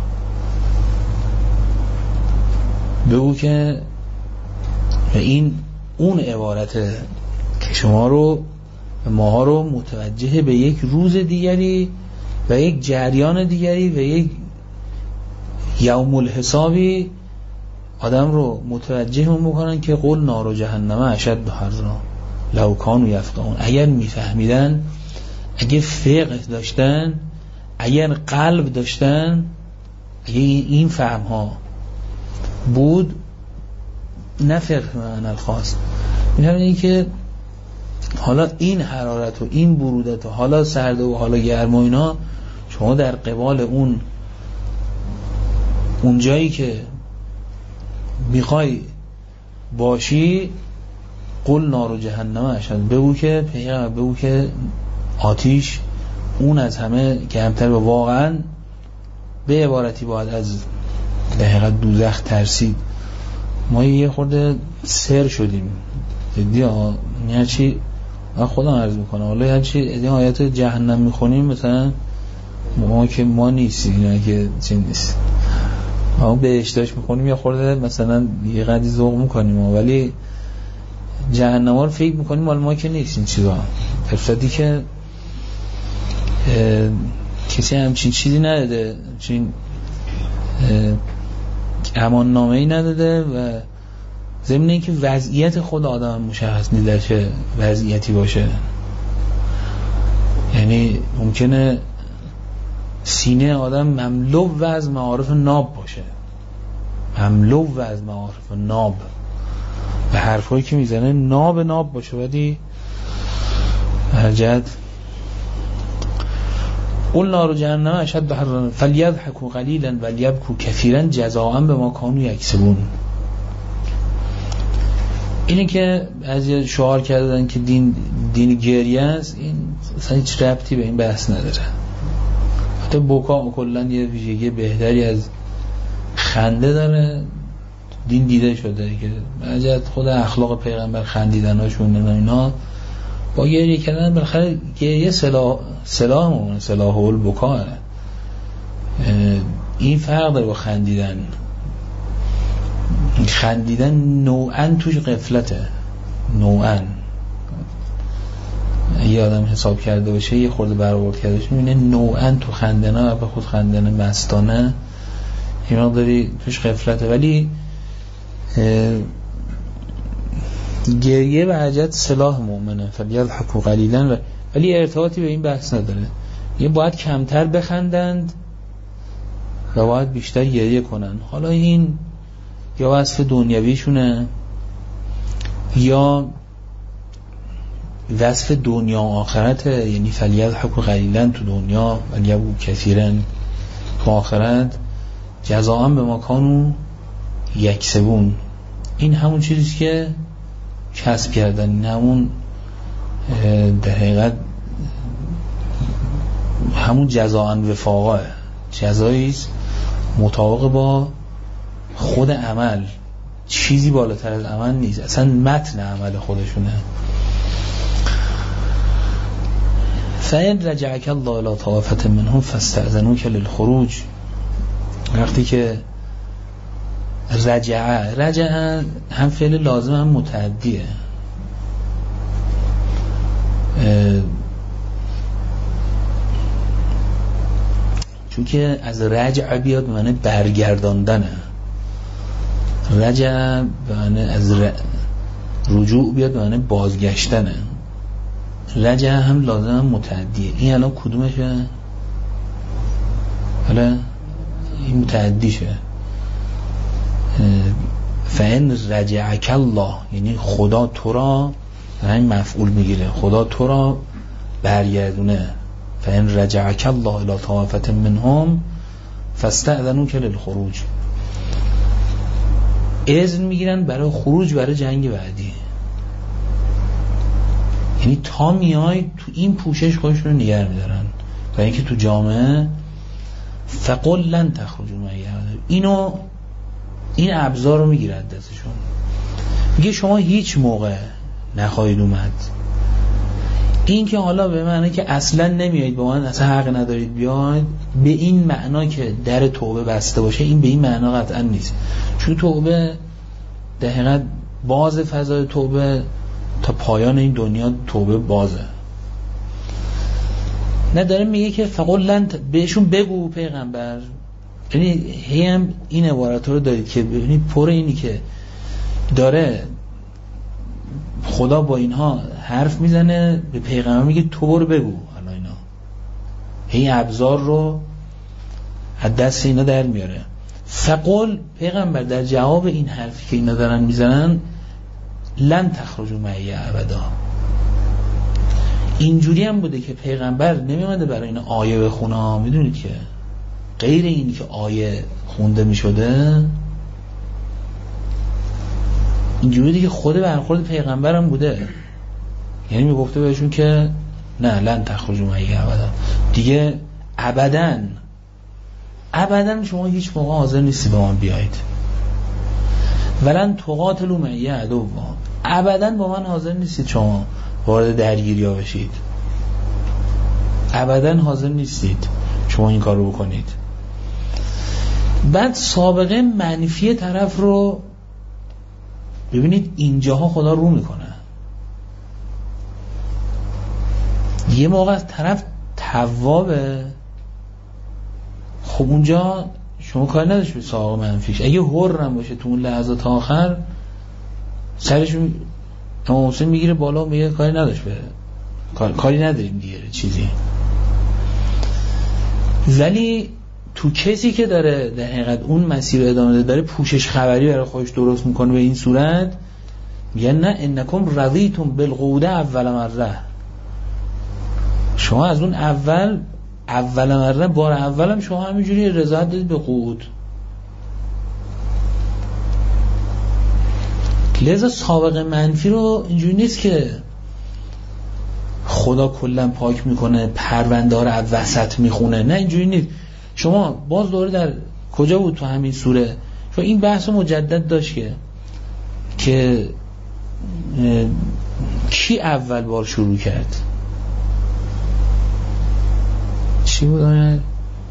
بگو که این اون عبارته که شما رو ماها رو متوجه به یک روز دیگری و یک جریان دیگری و یک یوم الحسابی آدم رو متوجه هم بکنن که قل نار جهنم اشد حرا لو کانوا یفقهون. اگر میفهمیدن، اگر فقه داشتن، اگر قلب داشتن، اگر این فهم ها بود، نه فقه معنی الخاص، این همین این که حالا این حرارت و این برودت و حالا سرد و حالا گرم و اینا، شما در قبال اون اون جایی که میخوای باشی قل نار جهنم اشد، بگو که پیغمبر بگو که آتیش اون از همه کمتر، و واقعا به عبارتی باید از به حقیقت دوزخ ترسید. ما یه خورده سر شدیم جدی ها، هر چی من خودم عرض میکنم، حالا هر چی این آیات جهنم میخونیم مثلا ما که ما نیستیم، نه که چی نیست، ما بهشتاش میخونیم یه خورده مثلا یه قدری ذوق میکنیم، ولی جهنم ها رو فکر میکنیم مال ما که نیست این چیزا. فرصتی که کسی همچین چیزی نداده، چین امان نامه‌ای نداده و ضمن اینکه وضعیت خود آدم مشخص نیست در چه وضعیتی باشه. یعنی ممکنه سینه آدم مملو و از معارف ناب باشه، مملو و از معارف ناب و حرفایی که میزنه ناب ناب باشه، ولی هرجد قل نار جهنم اشد حرا فلیضحکوا قلیلا ولیبکوا کثیرا جزاء بما کانوا یکسبون. اینه که از شعار کردن که دین دین گریه است، این اصلا هیچ ربطی به این بحث نداره. حتی بکا کلا یه ویژگی بهتری از خنده داره. دین دیده شده که عجب خود اخلاق پیغمبر خندیدناشون اینا با گریه کردن بالاخره گریه سلاح سلاحمون سلاح البکا، این فرق داره با خندیدن. خندیدن نوعاً توش غفلته، نوعاً یه آدم حساب کرده باشه یه خورده برآورد کرده باشه میبینه نوعاً تو خندنا به خود خندن مستانه این مقداری توش غفلته. ولی گریه به حجت سلاح مؤمنه فلیضحکوا قلیلا، ولی ارتباطی به این بحث نداره. یه باید کمتر بخندند و باید بیشتر گریه کنن. حالا این یا وصف دنیویشونه یا وصف دنیا آخرته، یعنی فلیضحکوا قلیلا تو دنیا ولیبکوا کثیرا تو آخرت جزاء بما کانوا یکسبون. این همون چیزی که کسب کردن، این همون در حقیقت همون جزاء وفاقه، جزاییست مطابق با خود عمل، چیزی بالاتر از عمل نیست، اصلا متن عمل خودشونه. فَإِنْ رَجَعَكَ اللَّهُ إِلَىٰ طَائِفَةٍ مِّنْهُمْ فَاسْتَأْذَنُوكَ لِلْخُرُوجِ. وقتی که رجعه رجعه هم فعل لازم هم متعدیه، چون که از رجع بیاد به معنی برگرداندنه، رجع به معنی از رجوع بیاد به معنی بازگشتنه. رجع هم لازم هم متعدیه. این الان کدومشه؟ حالا این متعدیشه. فَإِنْ رَجَعَكَ اللَّهُ یعنی خدا تو را این مفعول میگیره، خدا تو را برگردونه. فَإِنْ رَجَعَكَ اللَّهُ إِلَىٰ طَائِفَةٍ مِّنْهُمْ فَاسْتَأْذَنُوكَ لِلْخُرُوجِ. اذن میگیرن برای خروج، برای جنگ بعدی. یعنی تا میای تو این پوشش خودشون رو نگه میدارن و اینکه تو جامعه فقل لن تخرجوا معی. اینو این ابزار رو میگیرد دستشون، میگه شما هیچ موقع نخواهید اومد. این که حالا به معنی که اصلا نمیایید با من، اصلا حق ندارید بیاید، به این معنا که در توبه بسته باشه، این به این معنا قطعا نیست. چون توبه در حقیقت باز فضای توبه تا پایان این دنیا توبه بازه. نه داره میگه که فقل لن بهشون بگو پیغمبر، یعنی هی هم این عبارت رو دارید که ببینید پر اینی که داره خدا با اینها حرف میزنه به پیغمبر میگه تو برو بگو. حالا اینا هی ابزار رو از دست اینا در میاره. فقل پیغمبر در جواب این حرفی که اینا دارن میزنن لن تخرجوا معی ابدا. اینجوری هم بوده که پیغمبر نمیومده برای این آیه بخونه، میدونید که غیر اینی که آیه خونده میشده اینجوری که خود برخورد پیغمبر هم بوده، یعنی میگفته بهشون که نه لن تخرجوا معی ابدا، دیگه ابدا ابدا شما هیچ موقع حاضر نیستی با من بیایید. ولن تقاتلوا معی عدوا، ابدا با من حاضر نیستید شما وارد درگیری ها بشید، ابدا حاضر نیستید شما این کار رو بکنید. بعد سابقه منفی طرف رو ببینید اینجاها خدا رو میکنه. یه موقع از طرف توابه، خب اونجا شما کاری نداشت به ساق منفیش. اگه حر هم باشه تو اون لحظات آخر سرش امام حسین میگیره بالا و میگه کاری نداشت به کار... کاری نداریم دیگه چیزی. ولی تو کسی که داره در حقیقت اون مسیر رو ادامه داره پوشش خبری برای خودش درست میکنه به این صورت، میگن نه انکم رضیتم بالقعود اول مره، شما از اون اول اول مره بار اولم شما همینجوری رضایت دادید به قعود. لذا سابق منفی رو اینجوری نیست که خدا کلا پاک میکنه پرونده ها رو از وسط میخونه، نه اینجوری نیست. شما باز دوره در کجا بود تو همین سوره چون این بحث مجدد داشت که که کی اول بار شروع کرد، چی بود اونم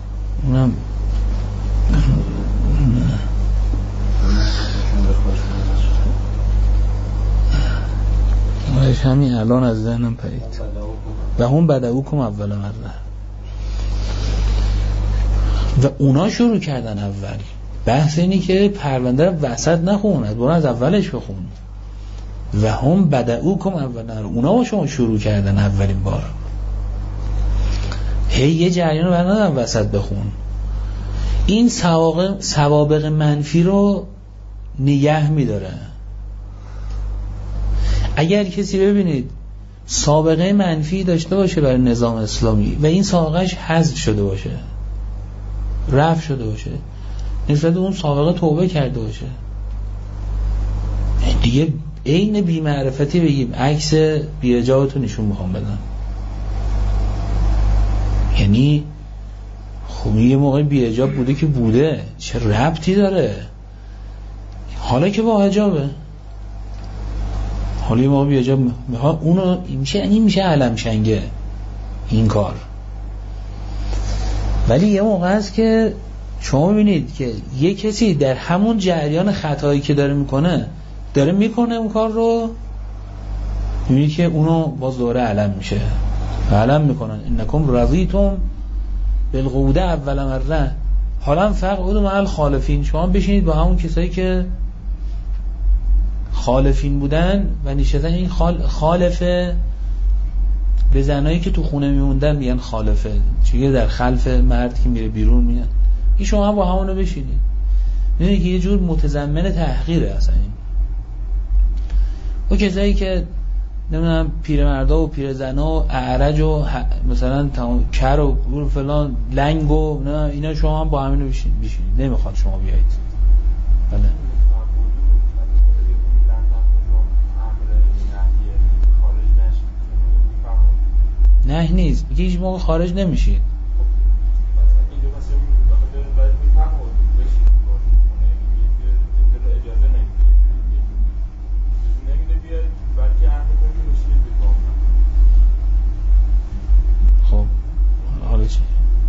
آیش همین الان از ذهنم پرید و هم بدعوکم اول مره و اونا شروع کردن اول. بحث اینی که پرونده رو وسط نخوند، برو از اولش بخون. و هم بدعوکم اول مره، اونا با شما شروع کردن اولین بار. هی یه جریان رو برندن وسط بخون. این سوابق, سوابق منفی رو نگه میداره. اگر کسی ببینید سابقه منفی داشته باشه برای نظام اسلامی و این سابقهش حذف شده باشه، رفع شده باشه، نسبت اون سابقه توبه کرده باشه، دیگه عین بی‌معرفتی بگیم عکس بی‌اجابتو نشون میخوام بدم. یعنی خب یه موقع بی‌اجاب بوده که بوده، چه ربطی داره حالا که با حجابه، حالا یه موقع بی‌اجاب میخواد اونو میشه، این میشه علم شنگه این کار. ولی یه موقع هست که شما ببینید که یه کسی در همون جریان خطایی که داره میکنه داره میکنه اون کار رو، میبینید که اونو باز دوره علم میشه، علم میکنن انکم رضیتم بالقعود اول مره حالا فقعدوا مع الخالفین، شما بشینید با همون کسایی که خالفین بودن و نشستن. این خال... خالفه به زنایی که تو خونه میموندن میگن خالفه، چیه در خلف مرد که میره بیرون میگن. این شما هم با همونو بشینید، میدونید که یه جور متضمن تحقیره اصلا این. و کسایی که نمیدونم پیرمردا و پیرزنا و اعرج و مثلا کر و گور فلان لنگ و نه اینا شما هم با همینو بشینید بشینید نمیخواد شما بیایید. بله نه نیست، میگه هیچ موقع خارج نمیشید. خب حالا چی؟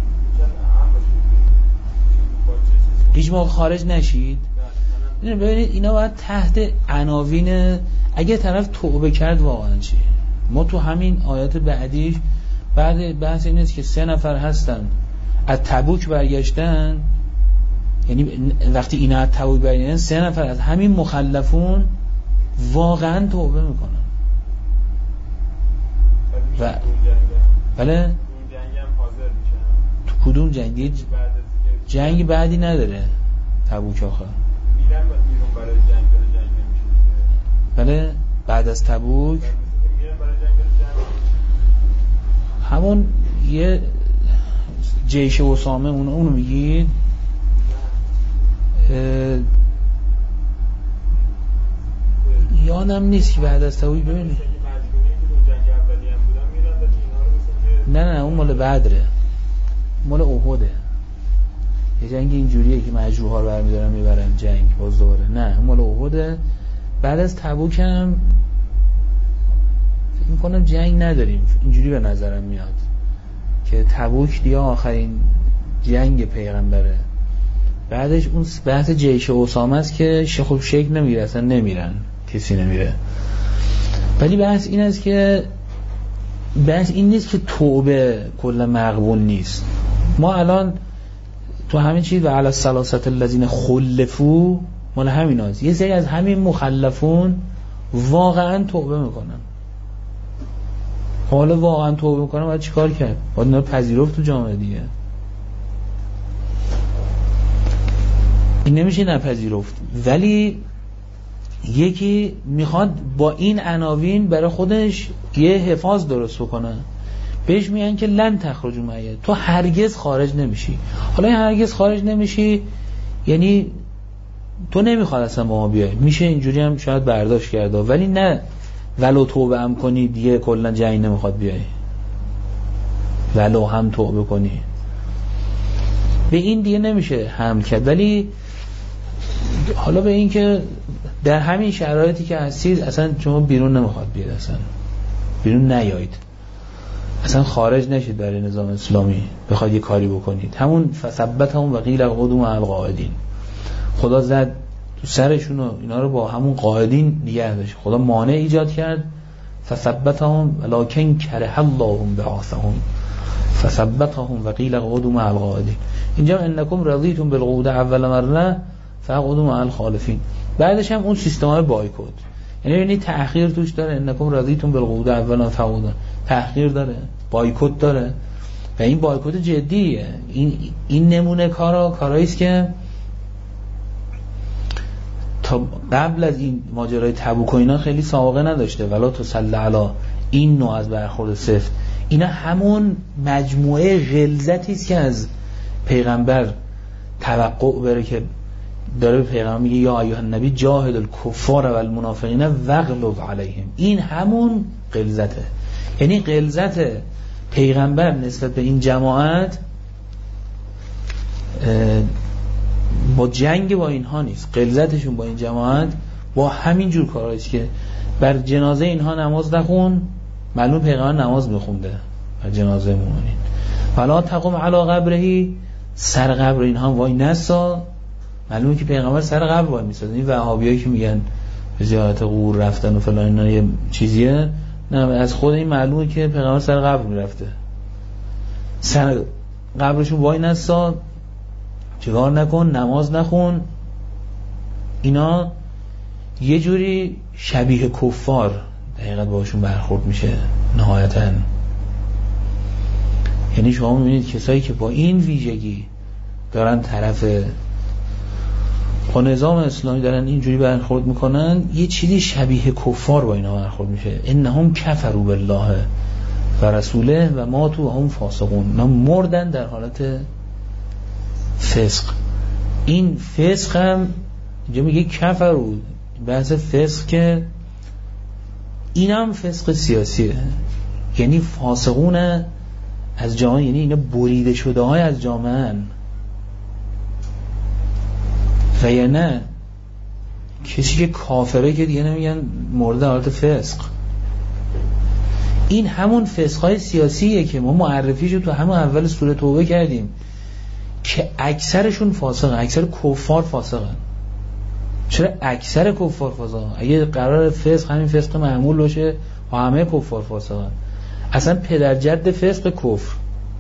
هیچ موقع خارج نشید. ببینید اینا باید تحت عناوین اگه طرف توبه کرد واقعا چیه. ما تو همین آیات بعدیش بعد بحث این است که سه نفر هستن از تبوک برگشتن، یعنی وقتی اینا از تبوک برگشتن سه نفر از همین مخلفون واقعا توبه میکنن. و بله تو کدوم جنگی جنگ بعدی نداره تبوک آخر بله بعد از تبوک همون یه جیش اسامه اون اونو میگید یادم نیست که بعد از تبوک ببینید نه نه اون مال بدره، مال احده. یه جنگ اینجوریه که مجروح ها رو برمیدارن میبرن جنگ باز دوباره، نه اون مال احده. بعد از تبوک هم فکر میکنم جنگ نداریم، اینجوری به نظرم میاد که تبوک دیگه آخرین جنگ پیغمبره. بعدش اون بحث جیش اسامه است که خب شکل نمیگیره، اصلا نمیرن، کسی نمیره. ولی بحث این است که بحث این نیست که توبه کلا مقبول نیست. ما الان تو همین چیز و علی الثلاثه الذین خلفوا مال همین هست. یه سری از همین مخلفون واقعا توبه میکنن. حالا واقعا توبه میکنن باید چی کار کرد؟ باید اینا رو پذیرفت تو جامعه دیگه. این نمیشه نپذیرفت. ولی یکی میخواد با این عناوین برای خودش یه حفاظ درست بکنه، بهش میگن که لن تخرجوا معی، تو هرگز خارج نمیشی. حالا این هرگز خارج نمیشی یعنی تو نمیخواد اصلا با ما بیای، میشه اینجوری هم شاید برداشت کرده، ولی نه ولو توبه هم کنی دیگه کلا جنگ نمیخواد بیای، ولو هم توبه کنی به این دیگه نمیشه حمل کرد. ولی حالا به این که در همین شرایطی که هستید اصلا شما بیرون نمیخواد بیاد، اصلا بیرون نیایید، اصلا خارج نشید برای نظام اسلامی بخواید یه کاری بکنید. همون فثبتهم و قیل اقعدوا مع القاعدین، خدا زد تو سرشون و اینا رو با همون قاعدین نگه داشت. خدا مانع ایجاد کرد، فثبتهم ولکن کره الله بعاثهم فثبتهم و قیل اقعدوا مع القاعدین. اینجا انکم رضیتم بالقعود اول مره فاقعدوا مع الخالفین. بعدش هم اون سیستم بایکوت، یعنی یعنی تأخیر توش داره. انکم رضیتم بالقعود اول فاقعدوا، تأخیر داره، بایکوت داره و این بایکوت جدیه. این این نمونه کارا کارایی است که تا قبل از این ماجرای تبوک و اینا خیلی سابقه نداشته. ولا تصلی علی این نوع از برخورد سفت، اینا همون مجموعه غلظتی است که از پیغمبر توقع بره که داره به پیغمبر میگه یا ایها النبی جاهد الکفار و المنافقین واغلظ علیهم. این همون غلظته، یعنی غلظت پیغمبر نسبت به این جماعت با جنگ با اینها نیست، غلظتشون با این جماعت با همین جور کارهاییست که بر جنازه اینها نماز نخون. معلوم پیغمبر نماز میخونده بر جنازه مومنین. ولا تقم علی قبره، سر قبر اینها وای نسا. معلومه که پیغمبر سر قبر وای میساد. این وهابیایی که میگن به زیارت قبور رفتن و فلان اینا یه چیزیه، نه از خود این معلومه که پیغمبر سر قبر میرفته، سر قبرشون وای نسا، چیکار نکن، نماز نخون. اینا یه جوری شبیه کفار دقیقاً باشون برخورد میشه نهایتاً. یعنی شما میبینید کسایی که با این ویژگی دارن طرف با نظام اسلامی دارن اینجوری برخورد میکنن، یه چیزی شبیه کفار با اینا برخورد میشه. انهم کفروا بالله و رسوله و ماتوا وهم فاسقون. اینا مردن در حالت فسق. این فسق هم اینجا میگه کفروا، بحث فسق که این هم فسق سیاسیه، یعنی فاسقون از جامعه، یعنی اینا بریده شده های از جامعه هن. و یا نه کسی که کافره که دیگه نمیگن مورد حالت فسق. این همون فسق های سیاسیه که ما معرفیشو تو همون اول سوره توبه کردیم که اکثرشون فاسقن، اکثر کفار فاسقن. چرا اکثر کفار فاسقن؟ اگه قرار فسق همین فسق معمول باشه و همه کفار فاسقن، اصلا پدر جد فسق کفر.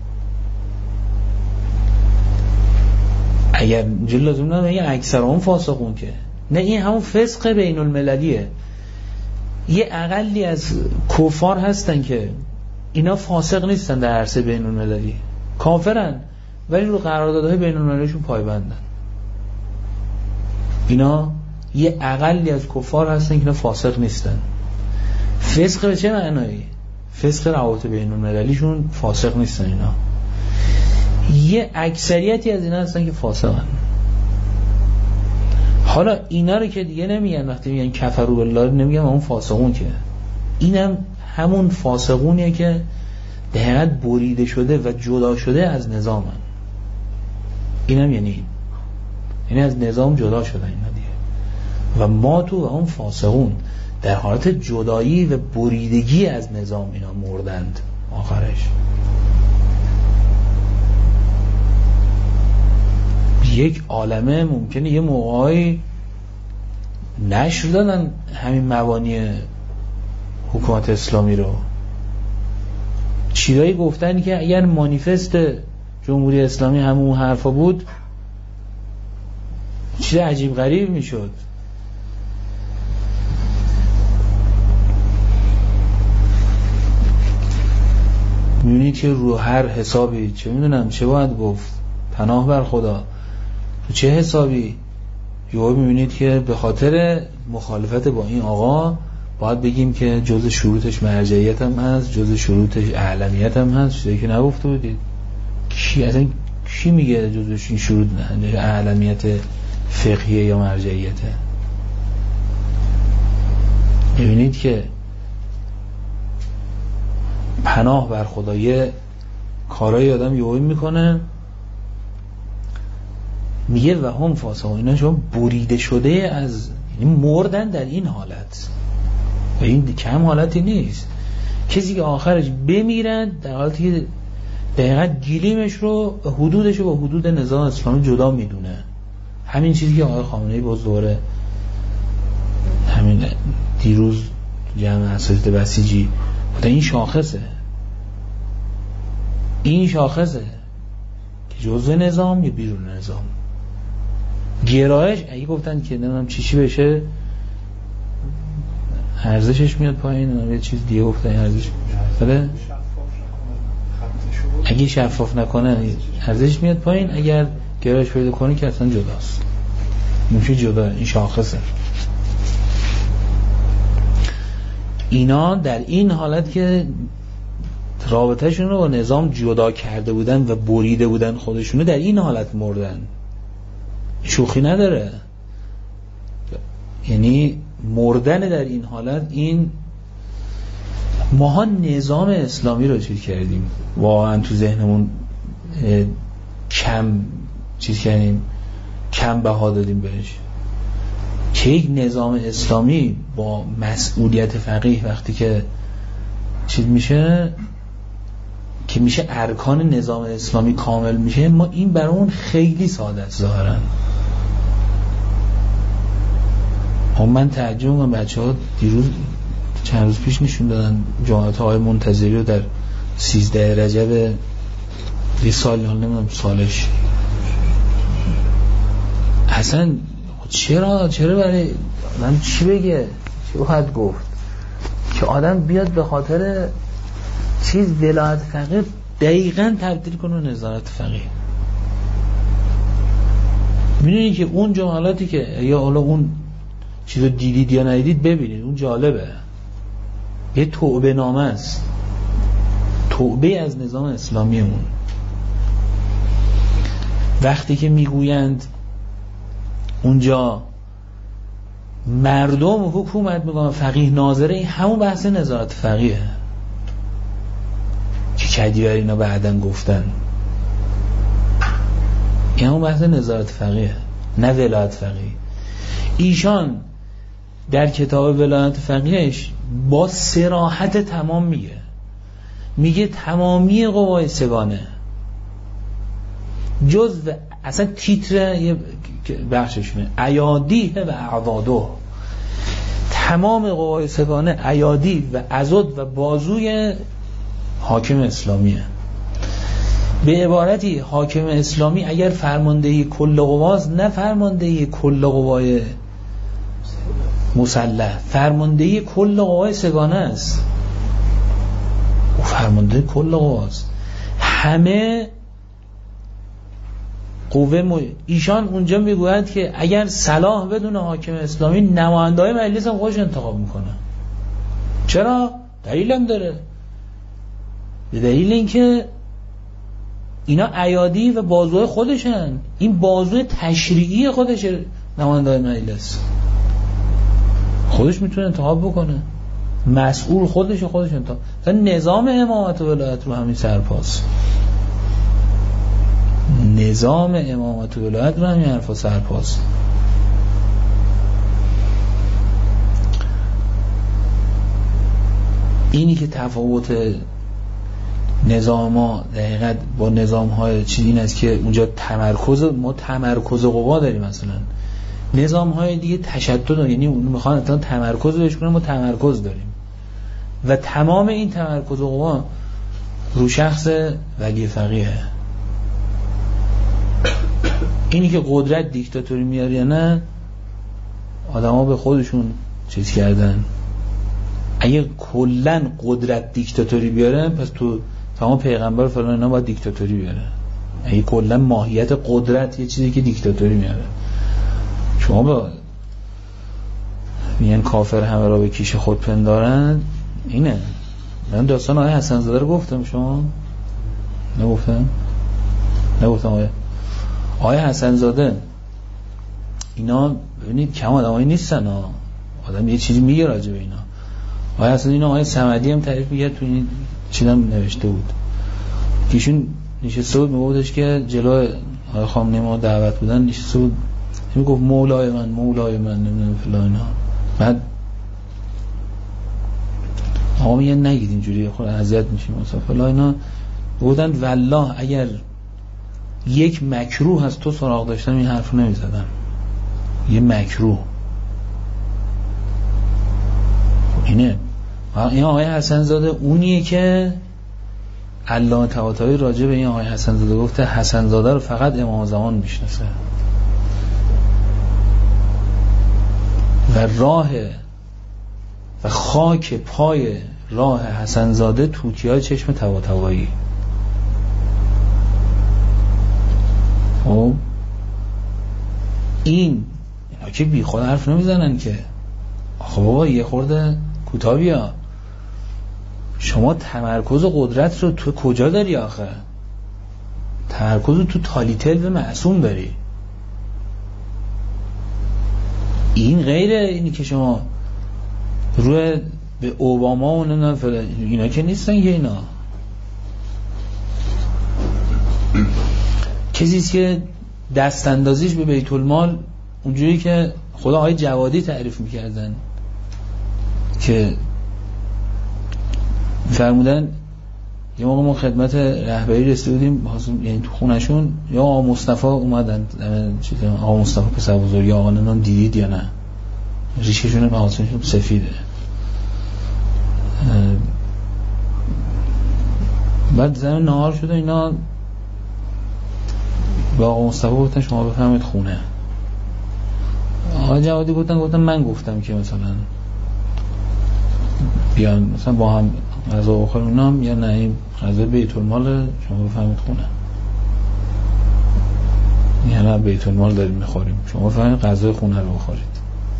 اگر اینجا لازم نه یه اکثر هم فاسقون که نه، این همون فسق بین المللیه. یه اقلی از کفار هستن که اینا فاسق نیستن در عرصه بین المللی، کافرن ولی رو قراردادهای بین المللیشون پایبندن. اینا یه اقلی از کفار هستن که اینا فاسق نیستن. فسق به چه معنایی؟ فسق روابط بین المللیشون فاسق نیستن اینا. یه اکثریتی از اینا هستن که فاسقن. حالا اینا رو که دیگه نمیگن، وقتی میگن کفروا بالله نمیگن اون فاسقون، که اینم همون فاسقونیه که دقیقاً بریده شده و جدا شده از نظامن. اینم یعنی این یعنی از نظام جدا شدن اینا دیگه. و ما تو و هم فاسقون در حالت جدایی و بریدگی از نظام اینا مردند آخرش. یک عالمه ممکنه یه موقعی نشر دادن همین مبانی حکومت اسلامی رو، چیزایی گفتن که اگر مانیفست جمهوری اسلامی همون حرفا بود چیز عجیب غریب میشد. میبینید که رو هر حسابی چه میدونم چه باید گفت، پناه بر خدا، رو چه حسابی یهو میبینید که به خاطر مخالفت با این آقا باید بگیم که جز شروطش مرجعیت هم هست، جز شروطش اعلمیت هم هست. چیزی که نگفته بودید. کی اصلا کی میگه جزش این شروط اعلمیت فقهیه یا مرجعیته؟ میبینید که پناه بر خدا یه کارای آدم یهویی میکنه، میگه و هم فاسقون، اینا شما بریده شده از، یعنی مردن در این حالت. و این کم حالتی نیست. کسی که آخرش بمیرن در حالتی که دقیقا گلیمش رو حدودش رو با حدود نظام اسلامی جدا میدونه. همین چیزی که آقای خامنه‌ای باز دوره همین دیروز جمع اساتید بسیجی بوده، این شاخصه این شاخصه که جزء نظام یا بیرون نظام. گرایش اگه گفتن که نمیدونم چی چی بشه ارزشش میاد پایین، یه چیز دیگه گفتن ارزش بله اگه شفاف نکنه ارزش میاد پایین، اگر گرایش پیدا کنه که اصلا جداست. میشه جدا، این شاخصه. اینا در این حالت که رابطهشون رو با نظام جدا کرده بودن و بریده بودن خودشونو، در این حالت مردن. شوخی نداره. یعنی مردن در این حالت، این ماها نظام اسلامی رو چیز کردیم، واقعا تو ذهنمون کم چیز کردیم، کم بها دادیم بهش که یک نظام اسلامی با مسئولیت فقیه وقتی که چیز میشه که میشه ارکان نظام اسلامی کامل میشه، ما این برامون خیلی ساده است ظاهرا. هم من تعجب میکنم بچه ها دیروز چند روز پیش نشون دادن جماعت های منتظری رو در سیزده رجب یه سال نمیدونم سالش اصلا چرا چرا برای من چی بگه چی باید گفت که آدم بیاد به خاطر چیز ولایت فقیه دقیقاً تبدیل کنه نظارت فقیه. میدونی که اون جملاتی که یا حالا اون چیزو دیدید یا ندیدید ببینید، اون جالبه، یه توبه نامه است، توبه از نظام اسلامی. اون وقتی که میگویند اونجا مردم حکومت میگن فقیه ناظره، این همون بحث نظارت فقیه که کدی بر اینا بعدن گفتن، این همون بحث نظارت فقیه، نه ولایت فقیه. ایشان در کتاب ولایت فقیهش با صراحت تمام میگه میگه تمامی قوای سگانه جزء اصلا تیتر یه بخششونه ایادی و اعضادو، تمام قوای سگانه ایادی و عضد و بازوی حاکم اسلامیه. به عبارتی حاکم اسلامی اگر فرماندهی کل قواست، نه فرماندهی کل قوای مسلح، فرماندهی کل قوای سگانه است. او فرمانده کل قواست، همه قوه م... ایشان اونجا میگوید که اگر صلاح بدون حاکم اسلامی نماینده های مجلس هم خودش انتخاب میکنه. چرا؟ دلیل هم داره، به دلیل اینکه اینا ایادی و بازوی خودشن، این بازوی تشریعی خودشه، نماینده های مجلس خودش میتونه انتخاب بکنه، مسئول خودش خودش انتخاب. نظام امامت و ولایت رو همین سرپاس، نظام امامت و ولایت رو همین حرفا سرپاس. اینی که تفاوت نظام ما دقیقاً با نظام های چیز این است که اونجا تمرکز، ما تمرکز قوا داریم، مثلا نظام های دیگه تشدد دارن، یعنی اون میخوان اصلا تمرکز بهش کنن، ما تمرکز داریم و تمام این تمرکز قوا رو شخص ولی فقیه. اینی که قدرت دیکتاتوری میاره یا نه، آدم ها به خودشون چیز کردن. اگه کلن قدرت دیکتاتوری بیاره، پس تو تمام پیغمبر فلان اینا باید دیکتاتوری بیاره. اگه کلن ماهیت قدرت یه چیزی که دیکتاتوری میاره، شما با میگن کافر همه را به کیش خود پندارن، اینه. من داستان آقای حسن زاده رو گفتم، شما نگفتم؟ نگفتم آقای آقای حسن زاده اینا ببینید کم آدمایی نیستن ها. آدم یه چیزی میگه راجع به اینا. آقای حسن اینا آقای صمدی هم تعریف میگه، تو این چیزم نوشته بود که ایشون نشسته بود میگفتش که جلوی آقای خامنه‌ای ما دعوت بودن، نشسته بود میگفت مولای من مولای من نمیدونم فلان اینا. بعد آقا میگه نگید اینجوری خود اذیت میشیم مثلا فلان اینا. گفتن والله اگر یک مکروه از تو سراغ داشتم این حرفو نمیزدم. یه مکروه اینه. این آقای حسن زاده اونیه که علامه طباطبایی راجع به این آقای حسن زاده گفته حسن زاده رو فقط امام زمان میشناسه و راه و خاک پای راه حسن زاده توتیای چشم طباطبایی. خب این اینا که بی خود حرف نمیزنن که. خب بابا یه خورده کوتاه بیا. شما تمرکز قدرت رو تو کجا داری آخه؟ تمرکز رو تو تالیتل و معصوم داری. این غیره اینی که شما روی به اوباما و نمیدونم فلان اینا که نیستن که اینا کسیست که دست اندازیش به بیت المال اونجوری که خدا آقای جوادی تعریف میکردن که فرمودن یه موقع ما خدمت رهبری رسیده بودیم یعنی تو خونشون یا آقا مصطفی اومدن آقا مصطفی پسر بزرگ یا آقا ننان دیدید یا نه ریششون محاسنشون سفیده. بعد زمین نهار شده اینا با آقا مصطفی گفتن شما بفهمید خونه. آقا جوادی گفتن گفتن من گفتم که مثلا بیان مثلا با هم غذا بخوریم اونام یا نه این غذا بیت المال شما بفهمید خونه. یعنی بیت المال داریم میخوریم شما بفهمید غذای خونه رو بخورید.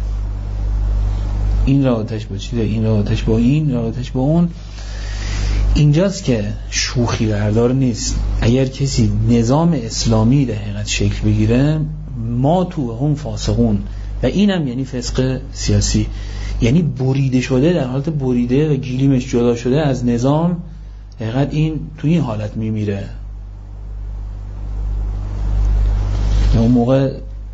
این رابطش با چیه؟ این رابطش با این رابطش با اون. اینجاست که شوخی بردار نیست. اگر کسی نظام اسلامی در حقیقت شکل بگیره ما تو هم فاسقون و اینم یعنی فسق سیاسی، یعنی بریده شده در حالت بریده و گیلیمش جدا شده از نظام، حقیقت این تو این حالت میمیره. اون موقع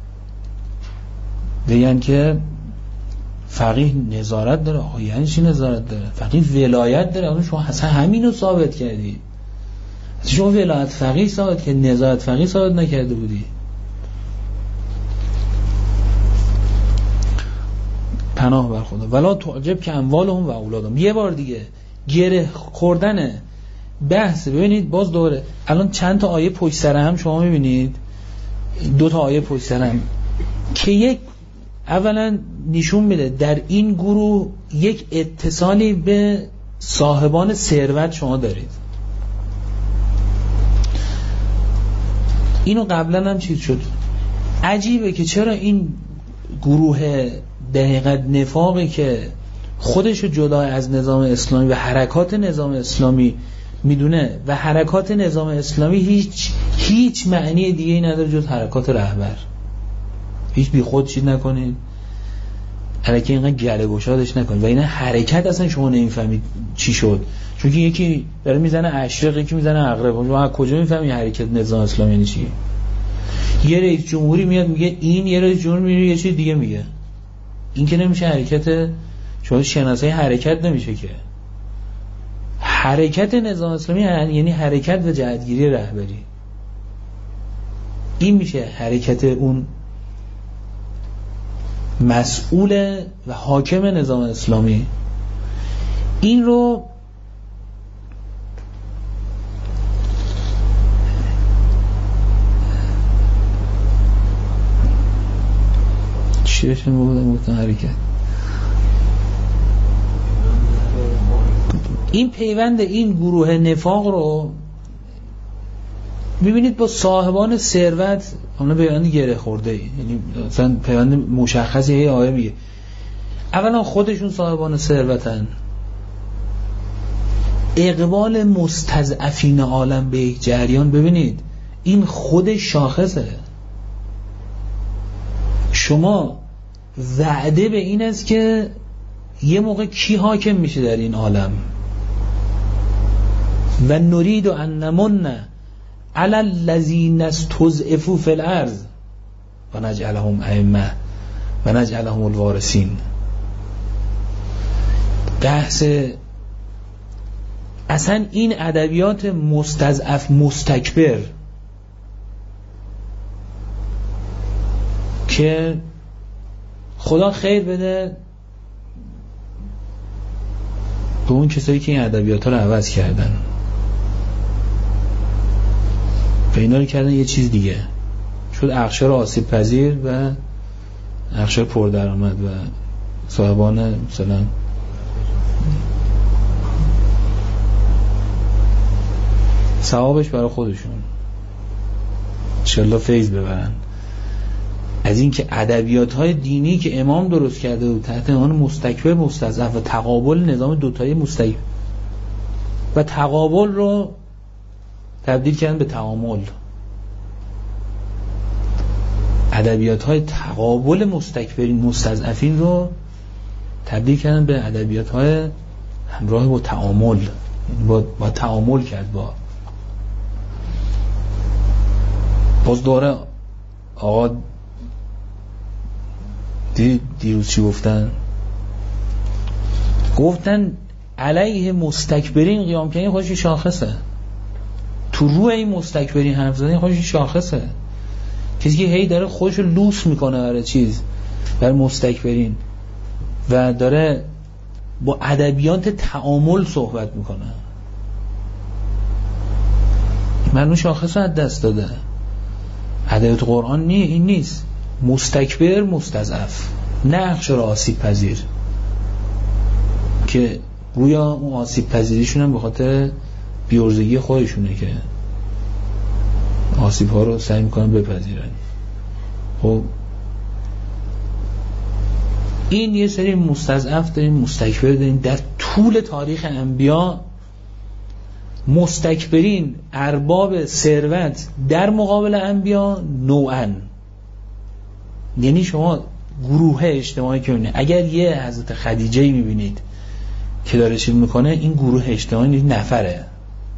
بگن که فقیه نظارت داره. آقا یعنی چی نظارت داره؟ فقیه ولایت داره. آقا شما اصلا همینو ثابت کردی. شما ولایت فقیه ثابت که نظارت فقیه ثابت نکرده بودی. پناه بر خدا. ولا تعجب که اموالهم و اولادهم. یه بار دیگه گره خوردن بحث. ببینید باز دوره الان چند تا آیه پشت سر هم شما میبینید، دو تا آیه پشت سر هم که یک اولا نشون میده در این گروه یک اتصالی به صاحبان ثروت شما دارید. اینو قبلا هم چیز شد. عجیبه که چرا این گروه دقیقاً نفاقی که خودشو جدا از نظام اسلامی و حرکات نظام اسلامی میدونه و حرکات نظام اسلامی هیچ هیچ معنی دیگه ای نداره جز حرکات رهبر. هیچ بی خود چیز نکنید، حرکت اینقدر گله گشادش نکنید و این حرکت اصلا شما نمیفهمید چی شد. چون که یکی داره میزنه اشرق، یکی میزنه عقرب. شما کجا میفهمید حرکت نظام اسلامی یعنی چی؟ یه رئیس جمهوری میاد میگه این، یه رئیس جمهوری میاد یه چیز دیگه میگه. این که نمیشه حرکت. شما شناسای حرکت نمیشه که. حرکت نظام اسلامی یعنی حرکت و جهتگیری رهبری. این میشه حرکت اون مسئول و حاکم نظام اسلامی. این رو چی بهشون بودم گفتن حرکت. این پیوند این گروه نفاق رو ببینید با صاحبان ثروت اونا پیوند گره خورده ای، یعنی مثلا پیوند مشخصی یه آیه میگه اولا خودشون صاحبان ثروتن، اقبال مستضعفین عالم به یک جریان، ببینید این خود شاخصه. شما وعده به این است که یه موقع کی حاکم میشه در این عالم؟ و نرید ان نمن علی الذین استضعفوا فی الارض و نجعلهم ائمه و نجعلهم الوارثین. بحث اصلا این ادبیات مستضعف مستکبر که خدا خیر بده به اون کسایی که این ادبیات ها رو عوض کردن و اینا رو کردن یه چیز دیگه، شد اقشار آسیب پذیر و اقشار پردرآمد و صاحبان مثلا ثوابش برای خودشون انشالله فیض ببرن از این که ادبیات های دینی که امام درست کرده و تحت عنوان مستکبر مستضعف و تقابل نظام دوتایی مستکبر و تقابل رو تبدیل کردن به تعامل. ادبیات های تقابل مستکبرین مستضعفین رو تبدیل کردن به ادبیات های همراه با تعامل، با, با تعامل کرد با باز دوره آقا دی دیروز چی گفتن؟ گفتن علیه مستکبرین قیام کردن خودش شاخصه، تو روی این مستکبرین حرف زدن خودش شاخصه. کسی که هی داره خودشو لوس میکنه برای چیز برای مستکبرین و داره با ادبیات تعامل صحبت میکنه، من اون شاخص رو از دست داده. ادبیات قرآن نی این نیست، مستکبر مستضعف، نه اقشار آسیب پذیر که گویا اون آسیب پذیریشون هم به خاطر بیورزگی خودشونه که آسیب ها رو سعی میکنن بپذیرن. خب این یه سری مستضعف داریم، مستکبر داریم. در طول تاریخ انبیا مستکبرین ارباب ثروت در مقابل انبیا نوعاً، یعنی شما گروه اجتماعی که میبینید اگر یه حضرت خدیجه‌ای میبینید که داره چیز میکنه، این گروه اجتماعی نفره.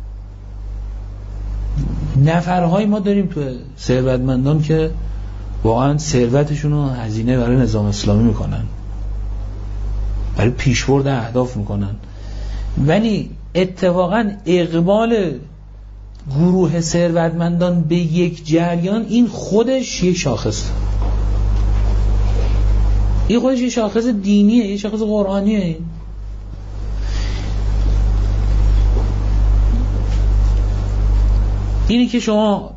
نفرهای ما داریم تو ثروتمندان که واقعا ثروتشون رو هزینه برای نظام اسلامی میکنن، برای پیشبرد اهداف میکنن، ولی اتفاقا اقبال گروه ثروتمندان به یک جریان این خودش یک شاخص، این خودش یک شاخص دینیه، یک شاخص قرآنیه. این اینی که شما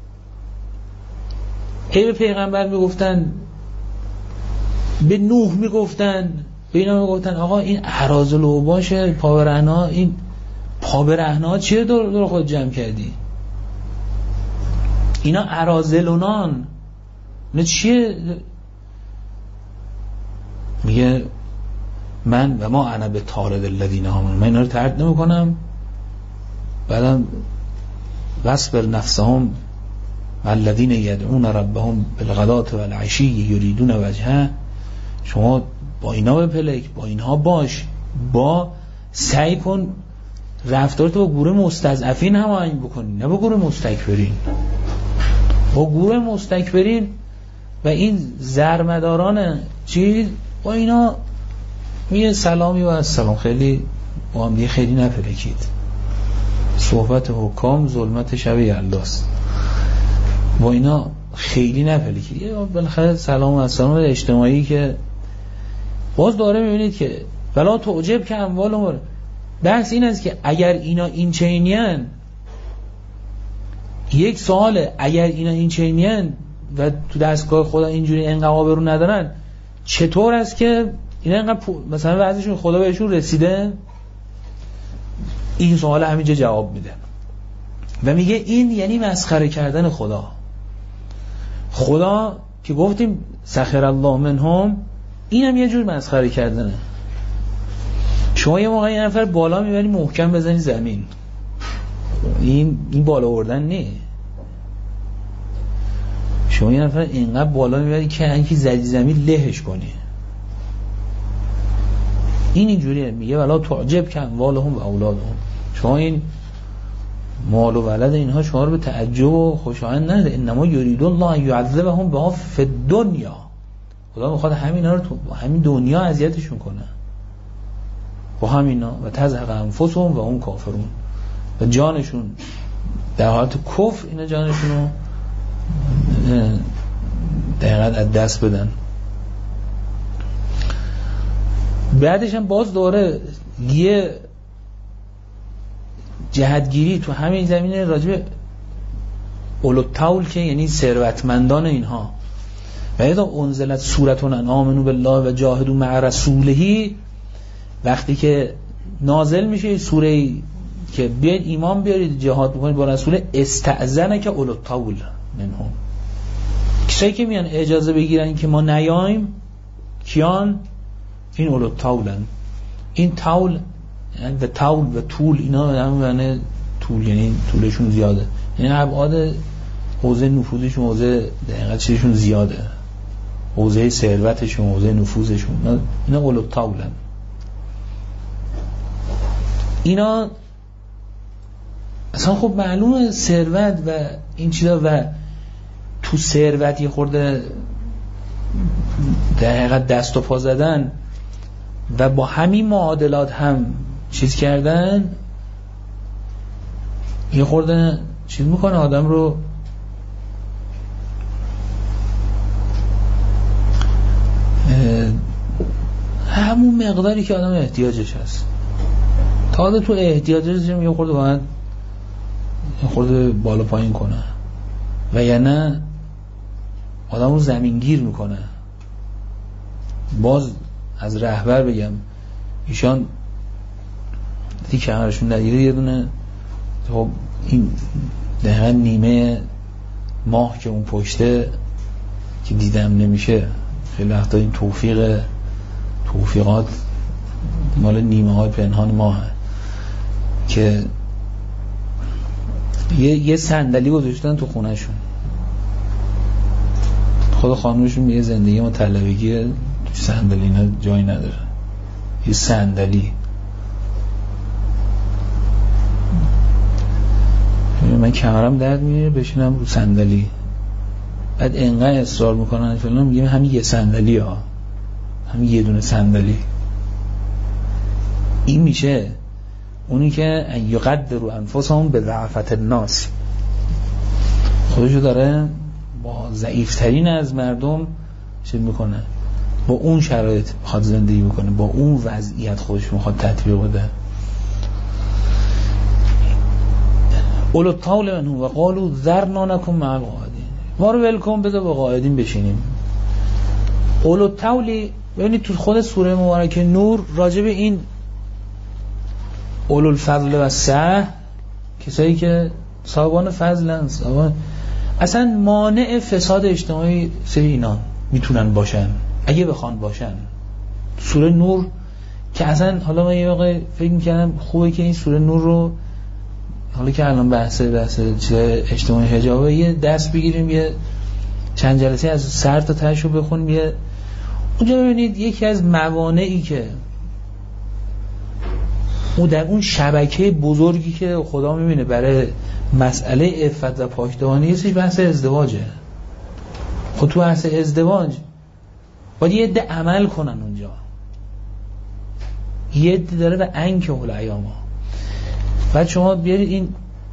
هی به پیغمبر میگفتن، به نوح میگفتن، به اینا میگفتن آقا این اراذل و باشه پا برهنه، این پا برهنه چیه دور دور خود جمع کردی؟ اینا اراذلونان نه چیه؟ میگه من و ما انا به طارد الذین آمنوا، من اینا رو طرد نمی کنم. بعدم واصبر نفسهم والذین یدعون ربهم بالغداة والعشی یریدون وجهه، شما با اینا بپلک، با اینها باش، با سعی کن رفتارت با گروه مستضعفین هماهنگ بکنی، نه با گروه مستکبرین. با گروه مستکبرین و این زرمداران چیز با اینا میگه سلامی و السلام، خیلی با هم دیگه خیلی نپلکید. صحبت حکام ظلمت شب یلداست، با اینا خیلی نپلکید. یه بالاخره سلام و السلام اجتماعی که باز داره میبینید که ولا تعجب که اموال عمر. بحث این است که اگر اینا این چینیان، یک سواله، اگر اینا این چینیان و تو دستگاه خدا اینجوری انقلاب رو ندارن، چطور است که اینا اینقدر مثلا وضعشون خدا بهشون رسیده؟ این سوال همینجا جواب میده و میگه این یعنی مسخره کردن خدا. خدا که گفتیم سخر الله منهم، اینم یه جور مسخره کردنه. شما یه موقع یه نفر بالا میبری محکم بزنی زمین، این این بالا آوردن نه. شما یه نفر اینقدر بالا میبری که اینکه زدی زمین لهش کنی. این اینجوریه. میگه ولا تعجب کن والهم و اولادهم. شما این مال و ولد اینها شما رو به تعجب و خوشایند نده. انما یرید الله ان یعذبهم بها فی الدنیا. خدا میخواد همینا رو تو همین دنیا اذیتشون کنه با همینا و تزهق انفسهم و هم کافرون، و جانشون در حالت کفر اینا جانشون رو دقیقاً از دست بدن. بعدش هم باز دوره یه جهتگیری تو همین زمینه راجب اولوالطول که یعنی ثروتمندان اینها. و اذا انزلت سورتون ان آمنوا بالله و جاهدوا مع رسوله، وقتی که نازل میشه سوره که بیاید ایمان بیارید جهاد بکنید با رسول، استأذنک که اولوالطول منهم، کسایی که میان اجازه بگیرن که ما نیایم کیان؟ این اولوالطولن. این طول یعنی و طول و طول اینا همون معنی طول یعنی طولشون زیاده، یعنی ابعاد حوزه نفوذشون حوزه دقیقاً چیزشون زیاده، حوزه ثروتشون حوزه نفوذشون اینا اولوالطولن. اینا اصلا خب معلومه ثروت و این چیزا و تو ثروت یه خورده در حقیقت دست و پا زدن و با همین معادلات هم چیز کردن یه خورده چیز میکنه آدم رو همون مقداری که آدم احتیاجش هست. تازه تو احتیاجش هم یه خورده باید یه خورده بالا پایین کنه و یا نه آدم رو زمینگیر میکنه. باز از رهبر بگم ایشان دیگه کمرشون ندیده یه دونه خب این دقیقا نیمه ماه که اون پشته که دیدم نمیشه. خیلی وقتا این توفیق توفیقات مال نیمه های پنهان ماه که یه, یه صندلی گذاشتن تو خونهشون. خود خانومشون میگه زندگی ما طلبگی صندلی اینا جایی نداره. یه صندلی من کمرم درد میگیره بشینم رو صندلی، بعد انقدر اصرار میکنن فلان میگم همین یه صندلی ها همین یه دونه صندلی. این میشه اونی که یقدروا انفسهم بضعفة الناس، خودشو داره با ضعیفترین از مردم چه میکنه، با اون شرایط میخواد زندگی میکنه، با اون وضعیت خودش میخواد تطبیق بده. اولوالطول منهم و قالوا ذرنا نکن مع القاعدین، ما رو ولکن بذار با قاعدین بشینیم. اولوالطول ببینید تو خود سوره مبارکه نور راجع به این اولوالفضل و سعه، کسایی که صاحبان فضلن صاحبان اصلا مانع فساد اجتماعی سری اینا میتونن باشن اگه بخوان باشن. سوره نور که اصلا حالا من یه واقع فکر میکنم خوبه که این سوره نور رو حالا که الان بحث بحث اجتماعی حجابه یه دست بگیریم یه چند جلسه از سر تا تهش رو بخونیم. یه اونجا ببینید یکی از موانعی که اون در اون شبکه بزرگی که خدا میبینه برای مسئله عفت و پاکدامنی یه بحث ازدواجه. خب تو بحث ازدواج باید یه عده عمل کنن اونجا، یه عده داره به انک اول ایاما. بعد شما بیارید این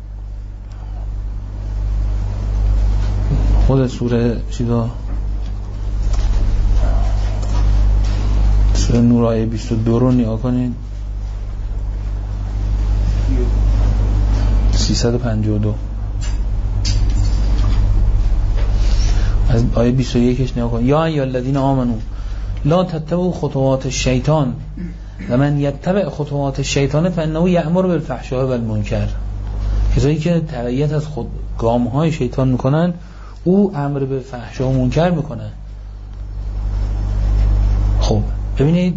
خود سوره چیزا سوره نور آیه بیست و دو رو نگاه کنید، سیصد و پنجاه و دو از آیه بیست و یک نگاه کنید. یا ایها الذین آمنو لا تتبعوا خطوات الشیطان و من یتبع خطوات الشیطان فانه یأمر بالفحشاء و المنکر. کسایی که تبعیت از خود گام‌های شیطان میکنن او امر به فحشا و منکر میکنه. خب ببینید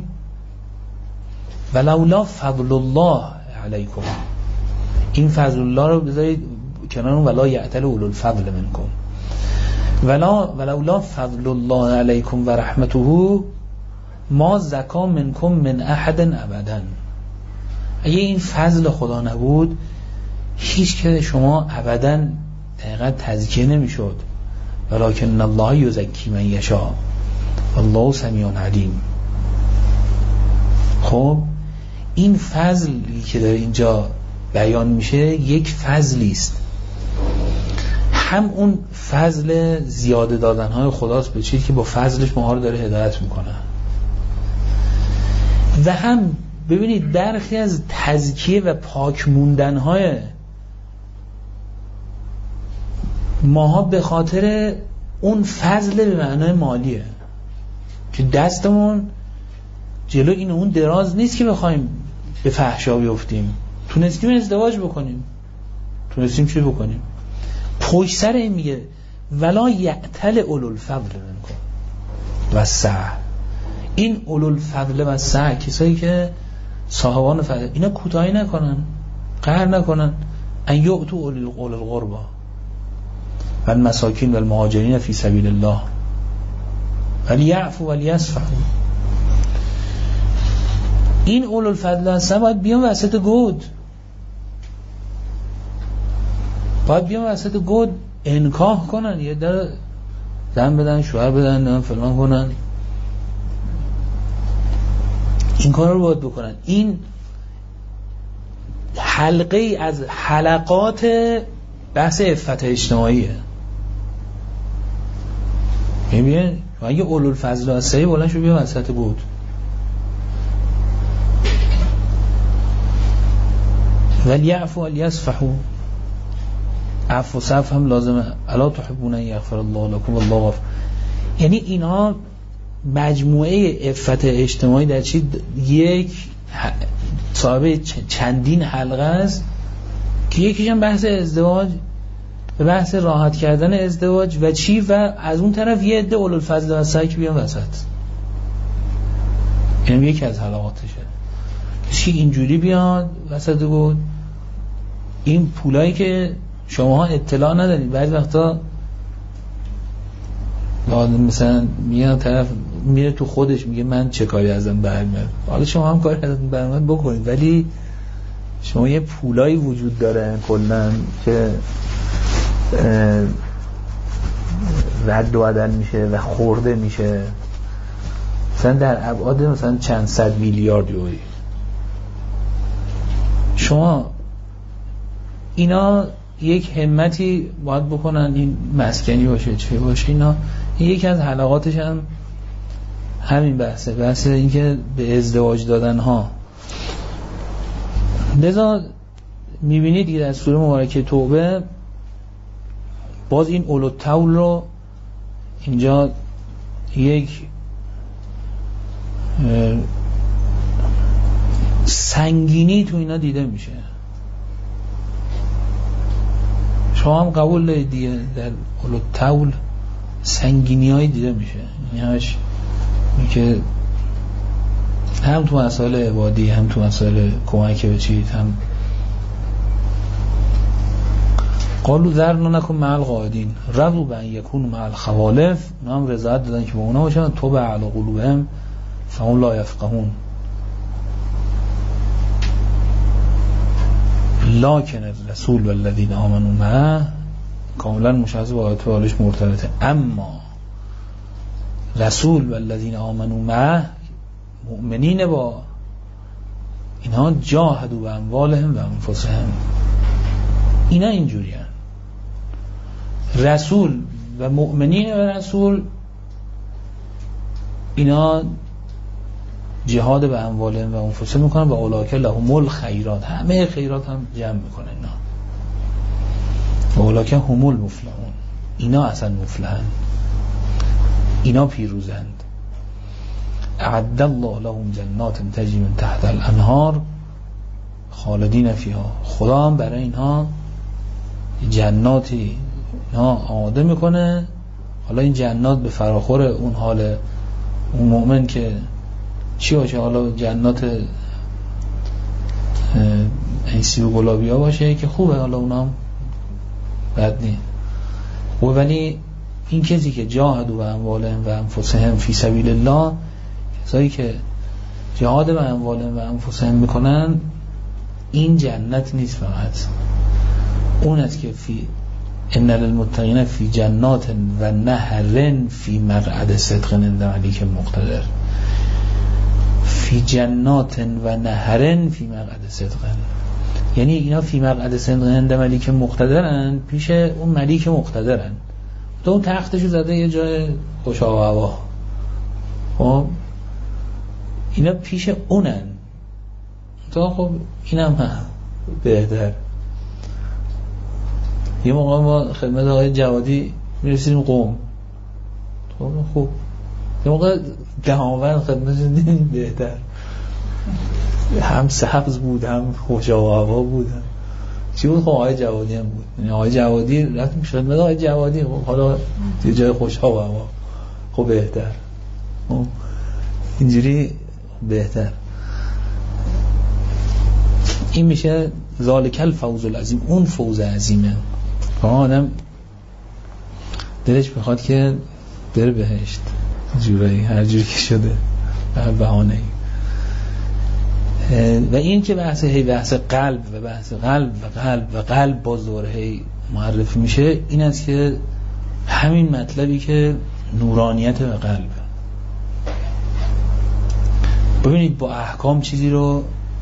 ولولا فضل الله علیکم، این فضل الله رو بذارید کنار ولا یعتل اولو الفضل منکم. ولا ولولا فضل الله علیکم و رحمته ما زکا منکم من احد ابدا. اگه این فضل خدا نبود هیچ که شما ابدا دقیقا تزکیه نمیشد. ولکن الله یزکی من یشاء والله سمیع علیم. خب این فضلی که در اینجا بیان میشه یک فضلی است، هم اون فضل زیاده دادنهای خداست به چیزی که با فضلش ما رو داره هدایت میکنه، و هم ببینید برخی از تزکیه و پاک موندنهای ماها به خاطر اون فضل به معنای مالیه که دستمون جلو این اون دراز نیست که بخوایم به فحشا بیفتیم. تونستیم ازدواج بکنیم، تونستیم چی بکنیم. پشت سر این میگه ولا یعتل اولو الفضل منکم و السعه. این اولو الفضل و السعه کسایی که صاحبان فضل، اینا کوتاهی نکنن، قهر نکنن. ان یؤتوا اولی القربی و المساکین و المهاجرین فی سبیل الله ولیعفوا ولیصفحوا. این اولو الفضل هستن باید بیان وسط گود، باید بیان وسط گود انکاح کنن، یه در زن بدن، شوهر بدن، فلان کنن. این کار رو باید بکنن. این حلقه از حلقات بحث عفت اجتماعیه. میبینید اگه اولو الفضل و السعه بلند شو بیان وسط گود. ولیعفوا ولیصفحوا. عفو و صفح هم لازمه. الا تحبون ان یغفر الله لكم والله غفور. یعنی اینا مجموعه عفت اجتماعی در چی یک صاحب چندین حلقه است که یکیش هم بحث ازدواج، به بحث راحت کردن ازدواج و چی، و از اون طرف یه عده اولو الفضل و السعه که بیان وسط. یعنی یکی از حلقاتشه چی اینجوری بیان وسط بود. این پولایی که شماها اطلاع ندارید، بعضی وقتا مثلا میاد طرف میره تو خودش میگه من چه کاری ازم برمیاد. حالا شما هم کاری ازم برمیاد بکنید، ولی شما یه پولایی وجود داره کلا که رد و بدل میشه و خورده میشه، مثلا در ابعاد مثلا چند صد میلیارد یوری. شما اینا یک همتی باید بکنن، این مسکنی باشه چه باشه، اینا یکی از حلقاتش هم همین بحثه، بحث این که به ازدواج دادن ها. لذا میبینید دیگه در سوره مبارکه توبه باز این اولو الطول رو اینجا یک سنگینی تو اینا دیده میشه. شما هم قبول دارید دیگه در اولو الطول سنگینی هایی دیده میشه. یعنی همش که هم تو مسائل عبادی، هم تو مسائل کمک به چیز، هم قالوا ذرنا نکن مع القاعدین رضوا بان یکونوا مع الخوالف. اونا هم رضایت دادن که با اونا باشن. طبع علی قلوبهم فهم لا یفقهون. لکن الرسول والذین آمنوا معه کاملا مشخص با آیات بالش مرتبطه. اما رسول والذین آمنوا معه، مؤمنین با اینها، جاهدوا باموالهم و انفسهم. اینا اینجوری هن. رسول و مؤمنین و رسول اینا جهاد به اموالهم و انفسهم میکنن و اولئک لهم الخیرات، همه خیرات هم جمع میکنن اینا. و اولئک هم المفلحون، اینا اصلا مفلحن، اینا پیروزند. اعد الله لهم جنات تجری من تحت الانهار خالدین فیها، خدا هم برای اینها جناتی ها آماده میکنه. حالا این جنات به فراخور اون حال اون مؤمن که چی باشه، حالا جنات این سیب گلابی ها باشه که خوبه، حالا اونا هم بد نیست، ولی این کسی که جاهدوا باموالهم و انفسهم فی سبیل الله، کسایی که جهاد به اموالهم و انفسهم میکنن، این جنت نیست، فقط اون است که فی ان للمتقین فی جنات و نهر فی مقعد صدق عند ملیک مقتدر. فی جنات و نهر فی مقعد صدق، یعنی اینا فی مقعد صدق عند ملیک مقتدرن، پیش اون ملیک مقتدرن، تو اون تختشو زده یه جای خوش آب و هوا، خب اینا پیش اونن، تو خب اینم هم بهتر. یه موقع ما خدمت آقای جوادی میرسیدیم قم، خب یه موقع دهاوند خدمت دیدیم بهتر، هم سبز بود هم خوش آب و هوا بود. چی بود؟ خب آقای جوادی هم بود، یعنی آقای جوادی رفتیم خدمت آقای جوادی، خب حالا یه جای خوش آب و هوا، خب بهتر، خب اینجوری بهتر. این میشه ذالک الفوز العظیم، اون فوز عظیمه. آدم دلش میخواد که بره بهشت، جورایی هر جوری که شده، هر بهانه‌ای. و این که بحث هی بحث قلب و بحث قلب و قلب و قلب باز دوره هی معرفی میشه، این است که همین مطلبی که نورانیت و قلب. ببینید با احکام چیزی رو،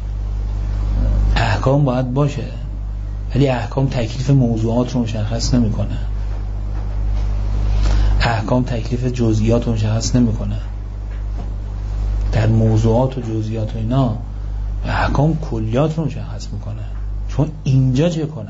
احکام باید باشه ولی احکام تکلیف موضوعات رو مشخص نمیکنه، احکام تکلیف جزئیات رو مشخص نمیکنه. در موضوعات و جزئیات و اینا احکام کلیات رو مشخص میکنه. چون اینجا چه کنم،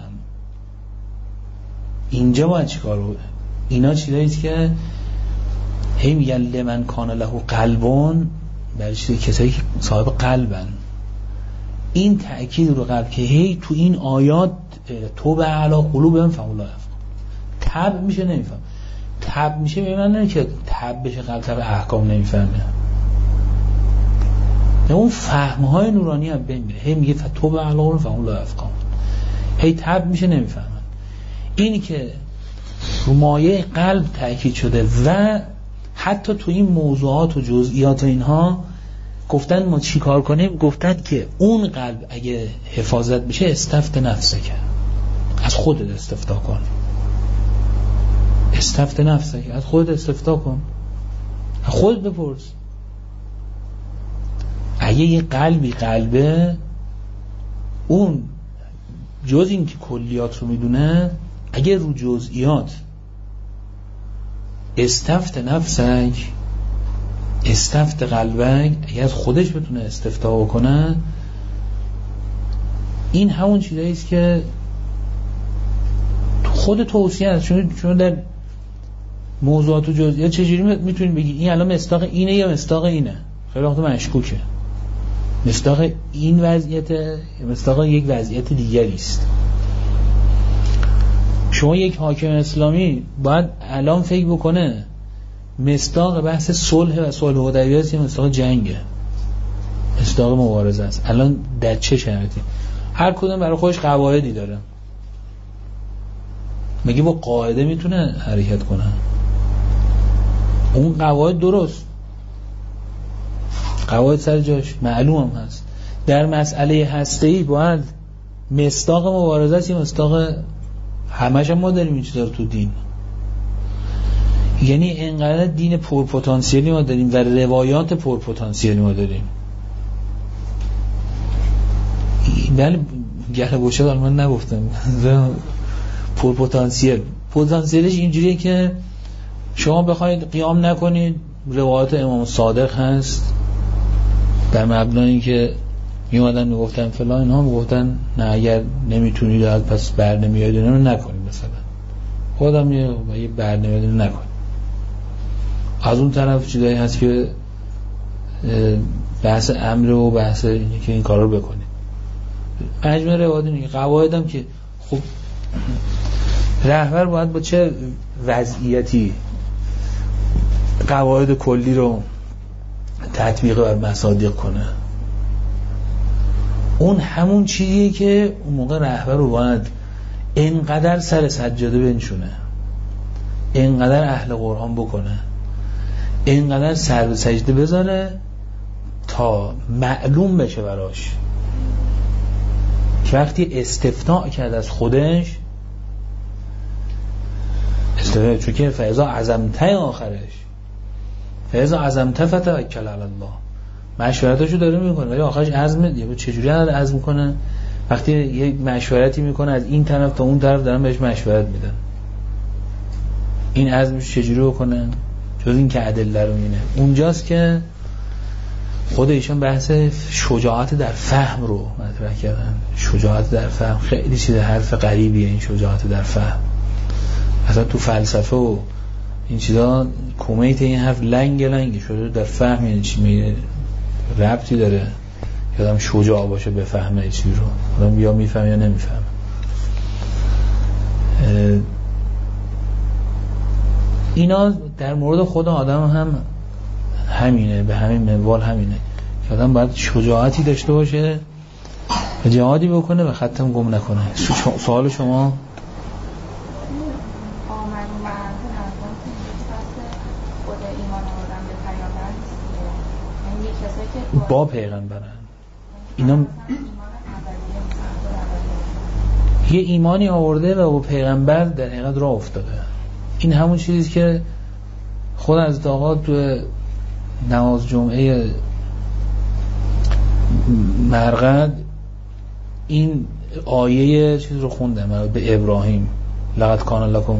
اینجا باید چی کار رو، اینا چیزاییست که هی میگن لمن کان له قلبون، برای چیزی کسایی که صاحب قلبن. این تأکید رو قلب که هی تو این آیات تو به علا قلوبهم فهم لا یفقهون، تب میشه نمیفهم، تب میشه به من نه که تب بشه قلب تب احکام نمیفهمه، نه اون فهمهای نورانی هم بین میره. هی میگه تو به علا قلوبهم فهم لا یفقهون، هی تب میشه نمیفهمن. اینی که رو مایه قلب تأکید شده و حتی تو این موضوعات و جزئیات و اینها گفتن ما چی کار کنیم، گفتن که اون قلب اگه حفاظت بشه استفت نفسه کرد، از خودت استفتا کن، استفت نفسه کرد، از خودت استفتا کن، از خودت بپرس. اگه یه قلبی قلبه، اون جز این که کلیات رو میدونه، اگه رو جزئیات استفت نفسک، استفت قلبک، اگه از خودش بتونه استفتا بکنه، این همون چیزاییست که خود توصیه است. چون در موضوعات و جزئیات چجوری میتونی بگی این الان مصداق اینه یا مصداق اینه؟ خیلی وقت مشکوکه، مصداق این وضعیت یا مصداق یک وضعیت دیگری است. شما یک حاکم اسلامی باید الان فکر بکنه مصداق بحث صلح و صلح حدیبیه است یا مصداق جنگه، مصداق مبارزه است، الان در چه شرایطی؟ هر کدوم برای خودش قواعدی داره. مگه با قاعده میتونه حرکت کنه؟ اون قواعد درست، قواعد سر جاش معلوم هم هست. در مسئله هسته‌ای باید مصداق مبارزه است یا مصداق، همش هم ما داریم این چیزا رو تو دین، یعنی انقدر دین پرپتانسیلی ما داریم و روایات پرپتانسیلی ما داریم. بله گله گوشه دارم من نگفتم پرپتانسیل، پتانسیلش اینجوریه که شما بخواید قیام نکنید، روایات امام صادق هست در مبنای این که میومدن میگفتن فلان، اینها میگفتن نه اگر نمیتونید پس بر نمیاد اینو نکنید، مثلا خودم یه بر نمیاد اینو نکنید. از اون طرف چیزایی هست که بحث امر و بحث اینه که این کار رو بکنید. مجموعه روایات اینه، قواعد هم که خب رهبر باید با چه وضعیتی قواعد کلی رو تطبیق بر مصادیق کنه. اون همون چیزیه که اون موقع رهبر رو باید اینقدر سر سجاده بنشونه، اینقدر اهل قرآن بکنه، اینقدر سر به سجده بذاره تا معلوم بشه براش که وقتی استفناء کرد از خودش، استفناء چون که فیضا عظمته آخرش فیضا عظمته فتوکل علی الله، مشورتاشو داره میکنه ولی آخرش عزم دیگه. چجوری عزم کنه؟ وقتی یک مشورتی میکنه از این طرف تا اون طرف دارن بهش مشورت میدن، این عزمش چجوری بکنه؟ جز این که ادله رو مینه. اونجاست که خود ایشان بحث شجاعت در فهم رو مطرح کردن. شجاعت در فهم خیلی چیز حرف غریبیه، این شجاعت در فهم. اصلا تو فلسفه و این چیزا کمیت این حرف لنگ لنگ شده. در فهم یعنی چی؟ میگه ربطی داره که آدم شجاع باشه بفهمه چیزی رو، آدم یا میفهمه یا نمیفهمه. اینا در مورد خود آدم هم همینه، به همین منوال همینه که آدم باید شجاعتی داشته باشه و جهادی بکنه و خطم گم نکنه. سوال شما؟ با پیغمبرن اینا یه ایمانی آورده و با پیغمبر در حقیقت راه افتاده. این همون چیزی که خود از آقا تو نماز جمعه مرقد این آیه چیز رو خوندم به ابراهیم، لقد کان لکم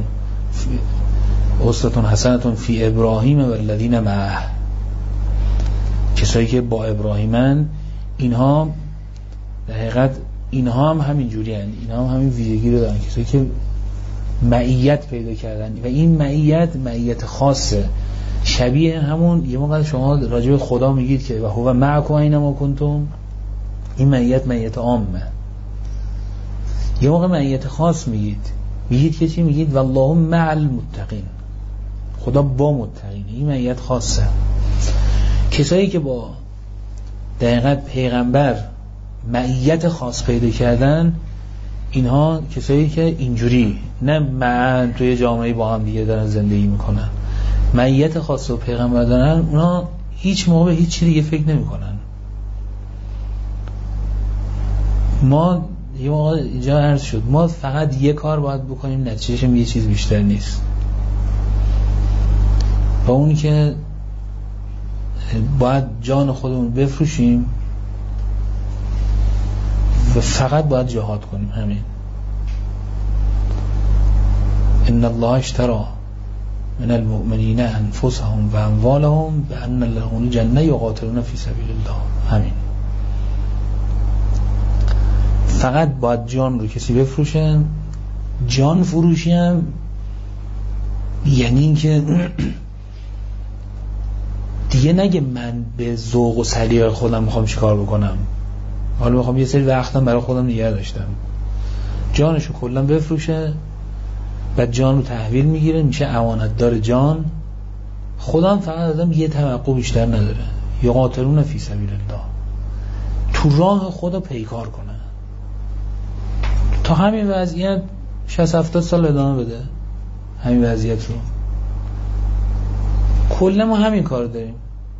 اسوة حسنة فی ابراهیم و الذین معه. کسایی که با ابراهیمن، اینها در حقیقت اینها هم همین جوری هستند، اینها هم همین ویژگی رو دارن، کسایی که معیت پیدا کردن و این معیت معیت خاصه، شبیه همون یه موقع شما راجع به خدا میگید که و هو معکم اینما کنتم، این معیت معیت عامه. یه موقع معیت خاص میگید، میگید که چی؟ میگید والله مع المتقین، خدا با متقین. این معیت خاصه. کسایی که با دقیقت پیغمبر معیت خاص پیدا کردن، اینها کسایی که اینجوری نه معن توی جامعه با هم دیگه دارن زندگی میکنن، معیت خاص و پیغمبر دارن، اونا هیچ موقع به هیچ چیز دیگه فکر نمیکنن. ما یه موقع اینجا عرض شد ما فقط یه کار باید بکنیم، نتیجهش هم یه چیز بیشتر نیست، با اونی که باید جان خودمون بفروشیم و فقط باید جهاد کنیم. همین. ان الله اشترى من المؤمنین انفسهم و اموالهم بان لهم الجنه یقاتلون فی سبیل الله. همین. فقط باید جان رو کسی بفروشه. جان فروشی هم یعنی این که دیگه نگه من به ذوق و سلیقه خودم میخوام چیکار بکنم، حالا میخوام یه سری وقتم برای خودم نگه داشتم، جانشو کلا بفروشه، بعد جان رو تحویل میگیره، میشه امانتدار جان. خودم فقط آدم یه توقع بیشتر نداره، یقاتلون فی سبیل الله، تو راه خدا پیکار کنه، تا همین وضعیت شصت هفتاد سال ادامه بده همین وضعیت رو. کلا ما همین کار داریم.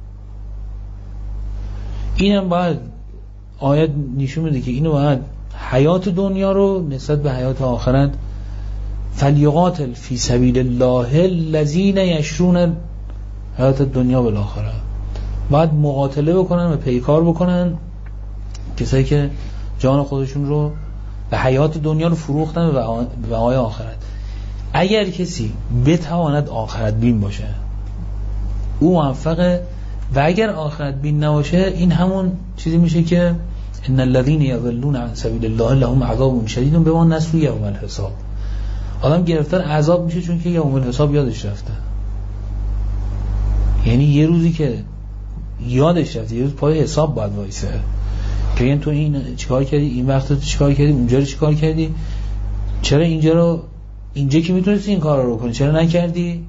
اینم باید آیت نشون میده که اینو باید حیات دنیا رو نسبت به حیات آخرت، فلیقاتل فی سبیل الله الذین یشرون حیات دنیا بالاخره، باید مقاتله بکنن و پیکار بکنن کسایی که جان خودشون رو و حیات دنیا رو فروختن و بهای آخرت. اگر کسی بتواند آخرت بین باشه او موفقه، و اگر آخرت بین نباشه این همون چیزی میشه که ان الذين يضلون عن سبيل الله لهم عذاب شدید بما نسوا يوم الحساب. آدم گرفتار عذاب میشه چون که یوم الحساب یادش رفته. یعنی یه روزی که یادش رفت یه روز پای حساب باید وایسه که این تو این چیکار کردی، این وقت تو چیکار کردی، اونجا رو چیکار کردی، چرا اینجا رو اینجا که میتونستی این کار رو کنی چرا نکردی.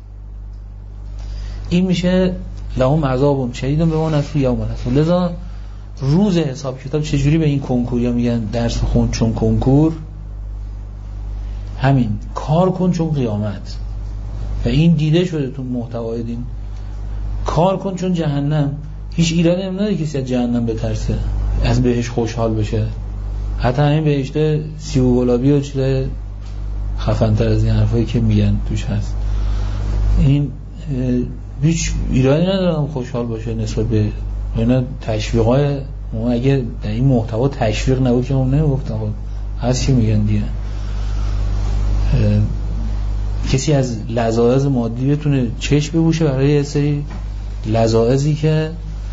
این میشه لهم عذاب شدید بما نسوا یوم الحساب. لذا روز حساب کتاب چجوری به این کنکوریا میگن درس بخون چون کنکور، همین کار کن چون قیامت. و این دیده شده تو محتوای دین، کار کن چون جهنم. هیچ ایرادی هم نداره کسی از جهنم بترسه، از بهش خوشحال بشه. حتی همین بهشته سیب و گلابی و چیزای خفن‌تر از این حرفایی که میگن توش هست. این هیچ ایرادی ندارم خوشحال باشه نسبت به اینا. تشویقای ما اگه در این محتوا تشویق نبود که من نمیگفتم هست چی میگن دیگه. کسی از لذاذ مادی بتونه چشم ببوشه برای یه سری لذاذی که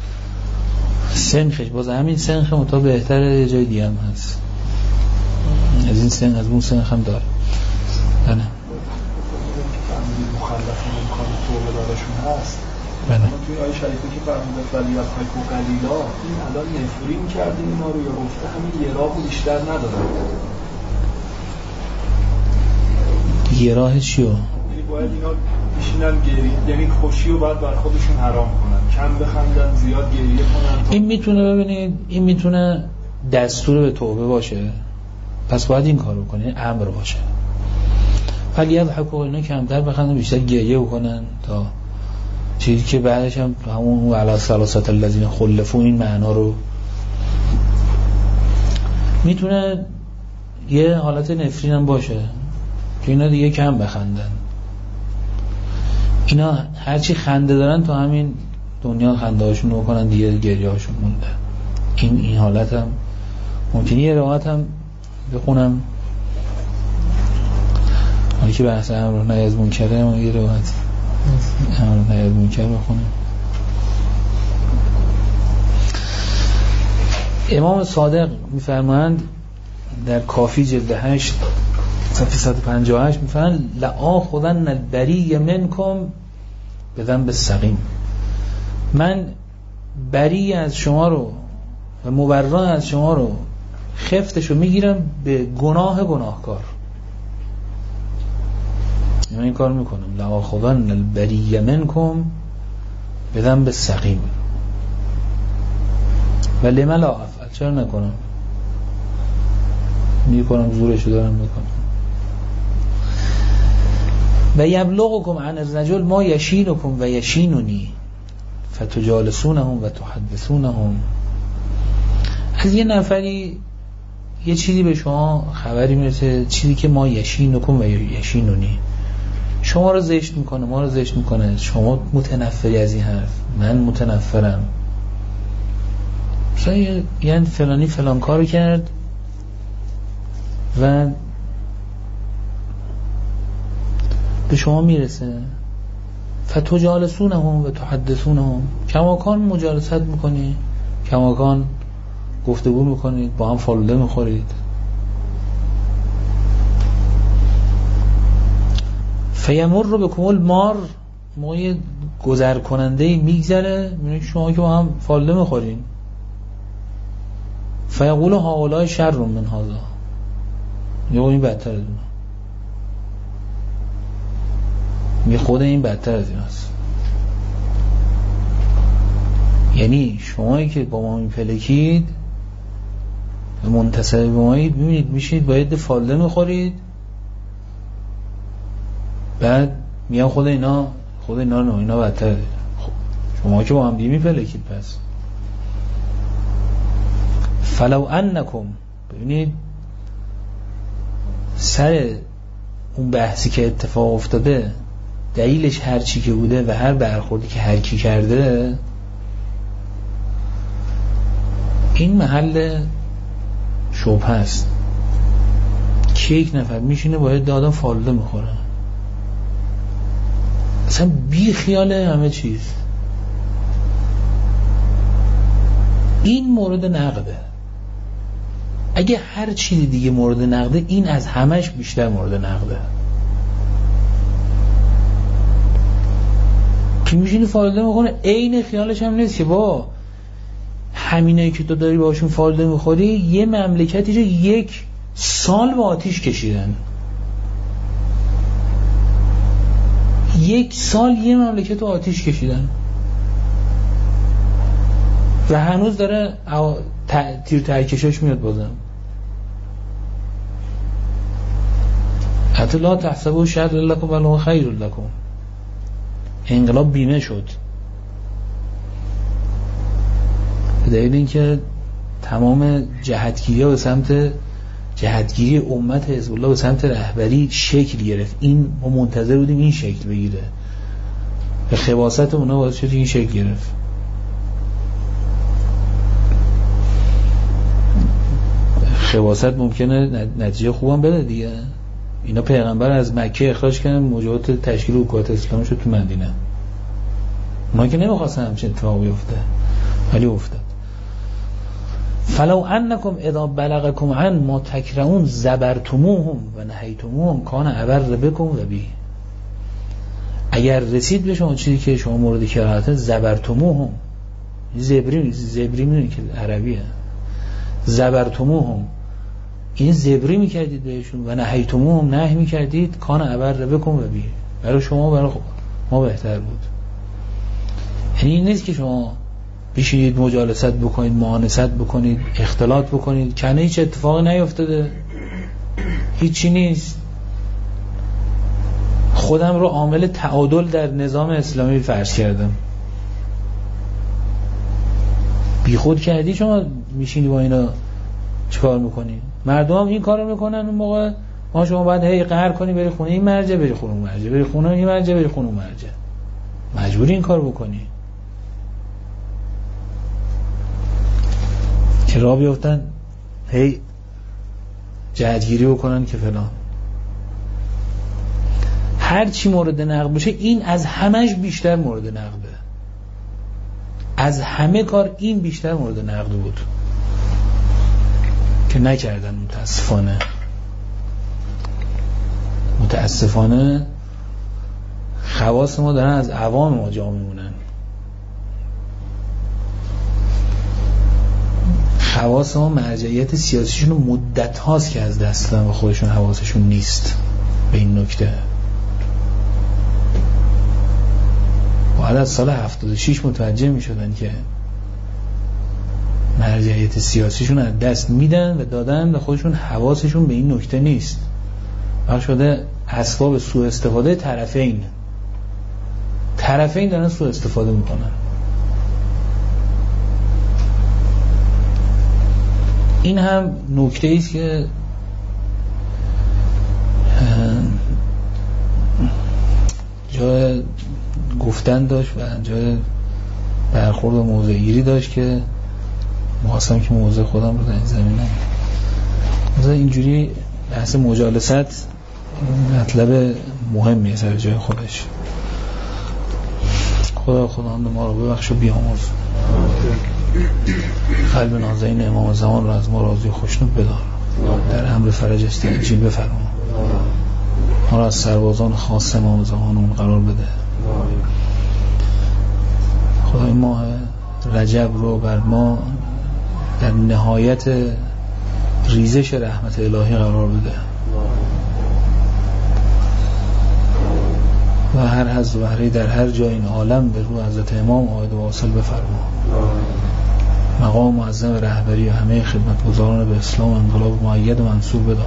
سنخش باز همین سنخ متا بهتره یه جای دیگه هم هست از این سنخ، از اون سنخ هم داره. بله مخلفین امکان توبه دارشون هست. بله توی آیه شریفه که فرموده ولی از حکم قلیلا، این الان نفرین کردیم اینا رو یا گفته همین یه راه بیشتر ندارن؟ یه راه چیو؟ یعنی باید اینا بشینن گریه، یعنی خوشی رو باید بر خودشون حرام کنن، کم بخندن زیاد گریه کنن. این میتونه ببینید این میتونه دستور به توبه باشه، پس باید این کارو کنه، امر باشه. ولی از حقوق اینا کمتر بخندن بیشتر گریه بکنن تا چیزی که بعدش هم همون ولا ثلاثه الذین خلفوا این معنا رو میتونه یه حالت نفرین هم باشه که اینا دیگه کم بخندن. اینا هرچی خنده دارن تا همین دنیا خنده هاشون رو کنن دیگه گریه هاشون مونده. این این حالت هم ممکنه. یه روایت هم بخونم حالی که بحث امر و نهی از منکره، ما یه روایت امر و نهی از منکر بخونم. امام صادق میفرمایند در کافی جلد هشت صفحه صد و پنجاه و هشت میفرمایند لآخذن البری منکم بذنب السقیم، من بری از شما رو و مبرا از شما رو خفتش رو میگیرم به گناه گناهکار. من این کار میکنم لآخذن البری منکم بذنب السقیم و لم لا افعل، چرا نکنم؟ میکنم زورشو دارم میکنم. و یبلغکم عن الرجل ما یشینکم و یشینونی فتجالسونهم و تحدثونهم. از یه نفری یه چیزی به شما خبری میرسه، چیزی که ما یشینکم و یشینونی، شما رو زشت میکنه، ما رو زشت میکنه، شما متنفری از این حرف، من متنفرم. مثلا یعنی فلانی فلان کارو کرد و به شما میرسه فتجالسونهم و تحدثونهم، کماکان مجالست میکنی، کماکان گفتگو میکنید، با هم فالوده میخورید. فیمر رو بکن المار، موقعی گذر کننده میگذره میبینید شما که با هم فالوده میخورین. فیقول هؤلاء شر من هذا، یا این بدتر از اونه، می خود این بدتر از این هست. یعنی شمایی که با ما میپلکید منتصب بمایید، میبینید میشید باید فالده میخورید، بعد میان خود اینا خود اینا نه اینا بدتر. خب شما که با هم دی میپلکید پس فلو انکم، ببینید سر اون بحثی که اتفاق افتاده دلیلش هر چی که بوده و هر برخوردی که هر کی کرده، این محل شبهه است که یک نفر میشینه باید آدم فالوده میخوره، اصلا بی خیاله همه چیز. این مورد نقده. اگه هر چیزی دیگه مورد نقده، این از همش بیشتر مورد نقده. این میشینی فالده میکنه، عین خیالش هم نیست که با همینایی که تو داری باشون فالده میخوری یه مملکتی رو یک سال با آتیش کشیدن، یک سال یه مملکت رو آتیش کشیدن و هنوز داره تیر ترکشاش میاد بازم. حتی لا تحسبوا شر لکم بل خیر لکم. انقلاب بیمه شد به دلیل اینکه تمام جهتگیری به سمت جهتگیری امت حزب الله به سمت رهبری شکل گرفت. این ما منتظر بودیم این شکل بگیره، به خباثت اونا باعث شد این شکل گرفت. خباثت ممکنه نتیجه خوبم بده دیگه. اینا پیغمبر از مکه اخراج کردن، موجبات تشکیل حکومت اسلامی شد تو مدینه. اونا که نمیخواستن همچین اتفاقی بیفته ولی افتاد. فلو انکم اذا بلغکم عن ما تکرهون زبرتموهم و نهیتموهم کان ابر بکم و بی. اگر رسید به شما چیزی که شما مورد کراهت، زبرتموهم، زبری زبری میدونی که عربیه، زبرتموهم این زبری میکردید بهشون و نهیتموهم نهی میکردید، کان ابر بکم و بی، برای شما برای ما بهتر بود. یعنی این نیست که شما بشینید مجالست بکنید، معانست بکنید، اختلاط بکنید، کنه هیچ اتفاقی نیفتاده، هیچی نیست. خودم رو عامل تعادل در نظام اسلامی فرض کردم. بی خود کردی شما میشینی با اینا چیکار میکنی؟ مردم هم این کارو میکنن. اون موقع ما شما باید هی قهر کنی بری خونه این مرجع، بری خونه اون مرجع، بری خونه این مرجع، بری خونه اون مرجع، مجبوری این کارو بکنی که راه بیفتن هی جهتگیری بکنن که فلان. هر چی مورد نقد باشه این از همش بیشتر مورد نقده. از همه کار این بیشتر مورد نقد بود که نکردن. متاسفانه متاسفانه خواص ما دارن از عوام ما جا میمونن. خواص ما مرجعیت سیاسیشون رو مدت هاست که از دست دادن و خودشون حواسشون نیست به این نکته. بعد از سال هفتاد و شش متوجه می شدن که مرجعیت سیاسیشون از دست میدن و دادن و خودشون حواسشون به این نکته نیست. وقت شده اسباب سوء استفاده طرفین طرفین دارن سوء استفاده میکنن. این هم نکته ایست که جای گفتن داشت و جای برخورد و موضع گیری داشت که محاسم که موضع خودم رو در این زمینه مثلا اینجوری بحث مجالست مطلب مهمیه سر جای خودش. خدا خداوند ما رو ببخش و بیامرز. قلب نازنین امام زمان رو از ما راضی و خوشنود بدار. در امر فرج استعجیل بفرما. ما را از سربازان خاص امام زمانمون قرار بده. خدای ماه رجب رو بر ما در نهایت ریزش رحمت الهی قرار بده و هر حظ و بهره در هر جای این عالم به روح حضرت امام عاید و واصل بفرما. مقام معظم رهبری و همه خدمتگزاران به اسلام و انقلاب مؤید و منصور بدار.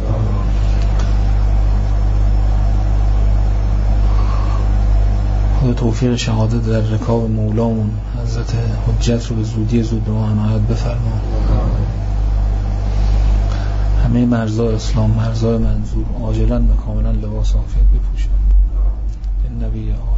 خدا توفیق شهادت در رکاب مولامون حضرت حجت رو به زودی زود به ما عنایت بفرما. همه مرزا اسلام، مرزا منظور عاجلا و کاملا لباس عافیت بپوشن. نبی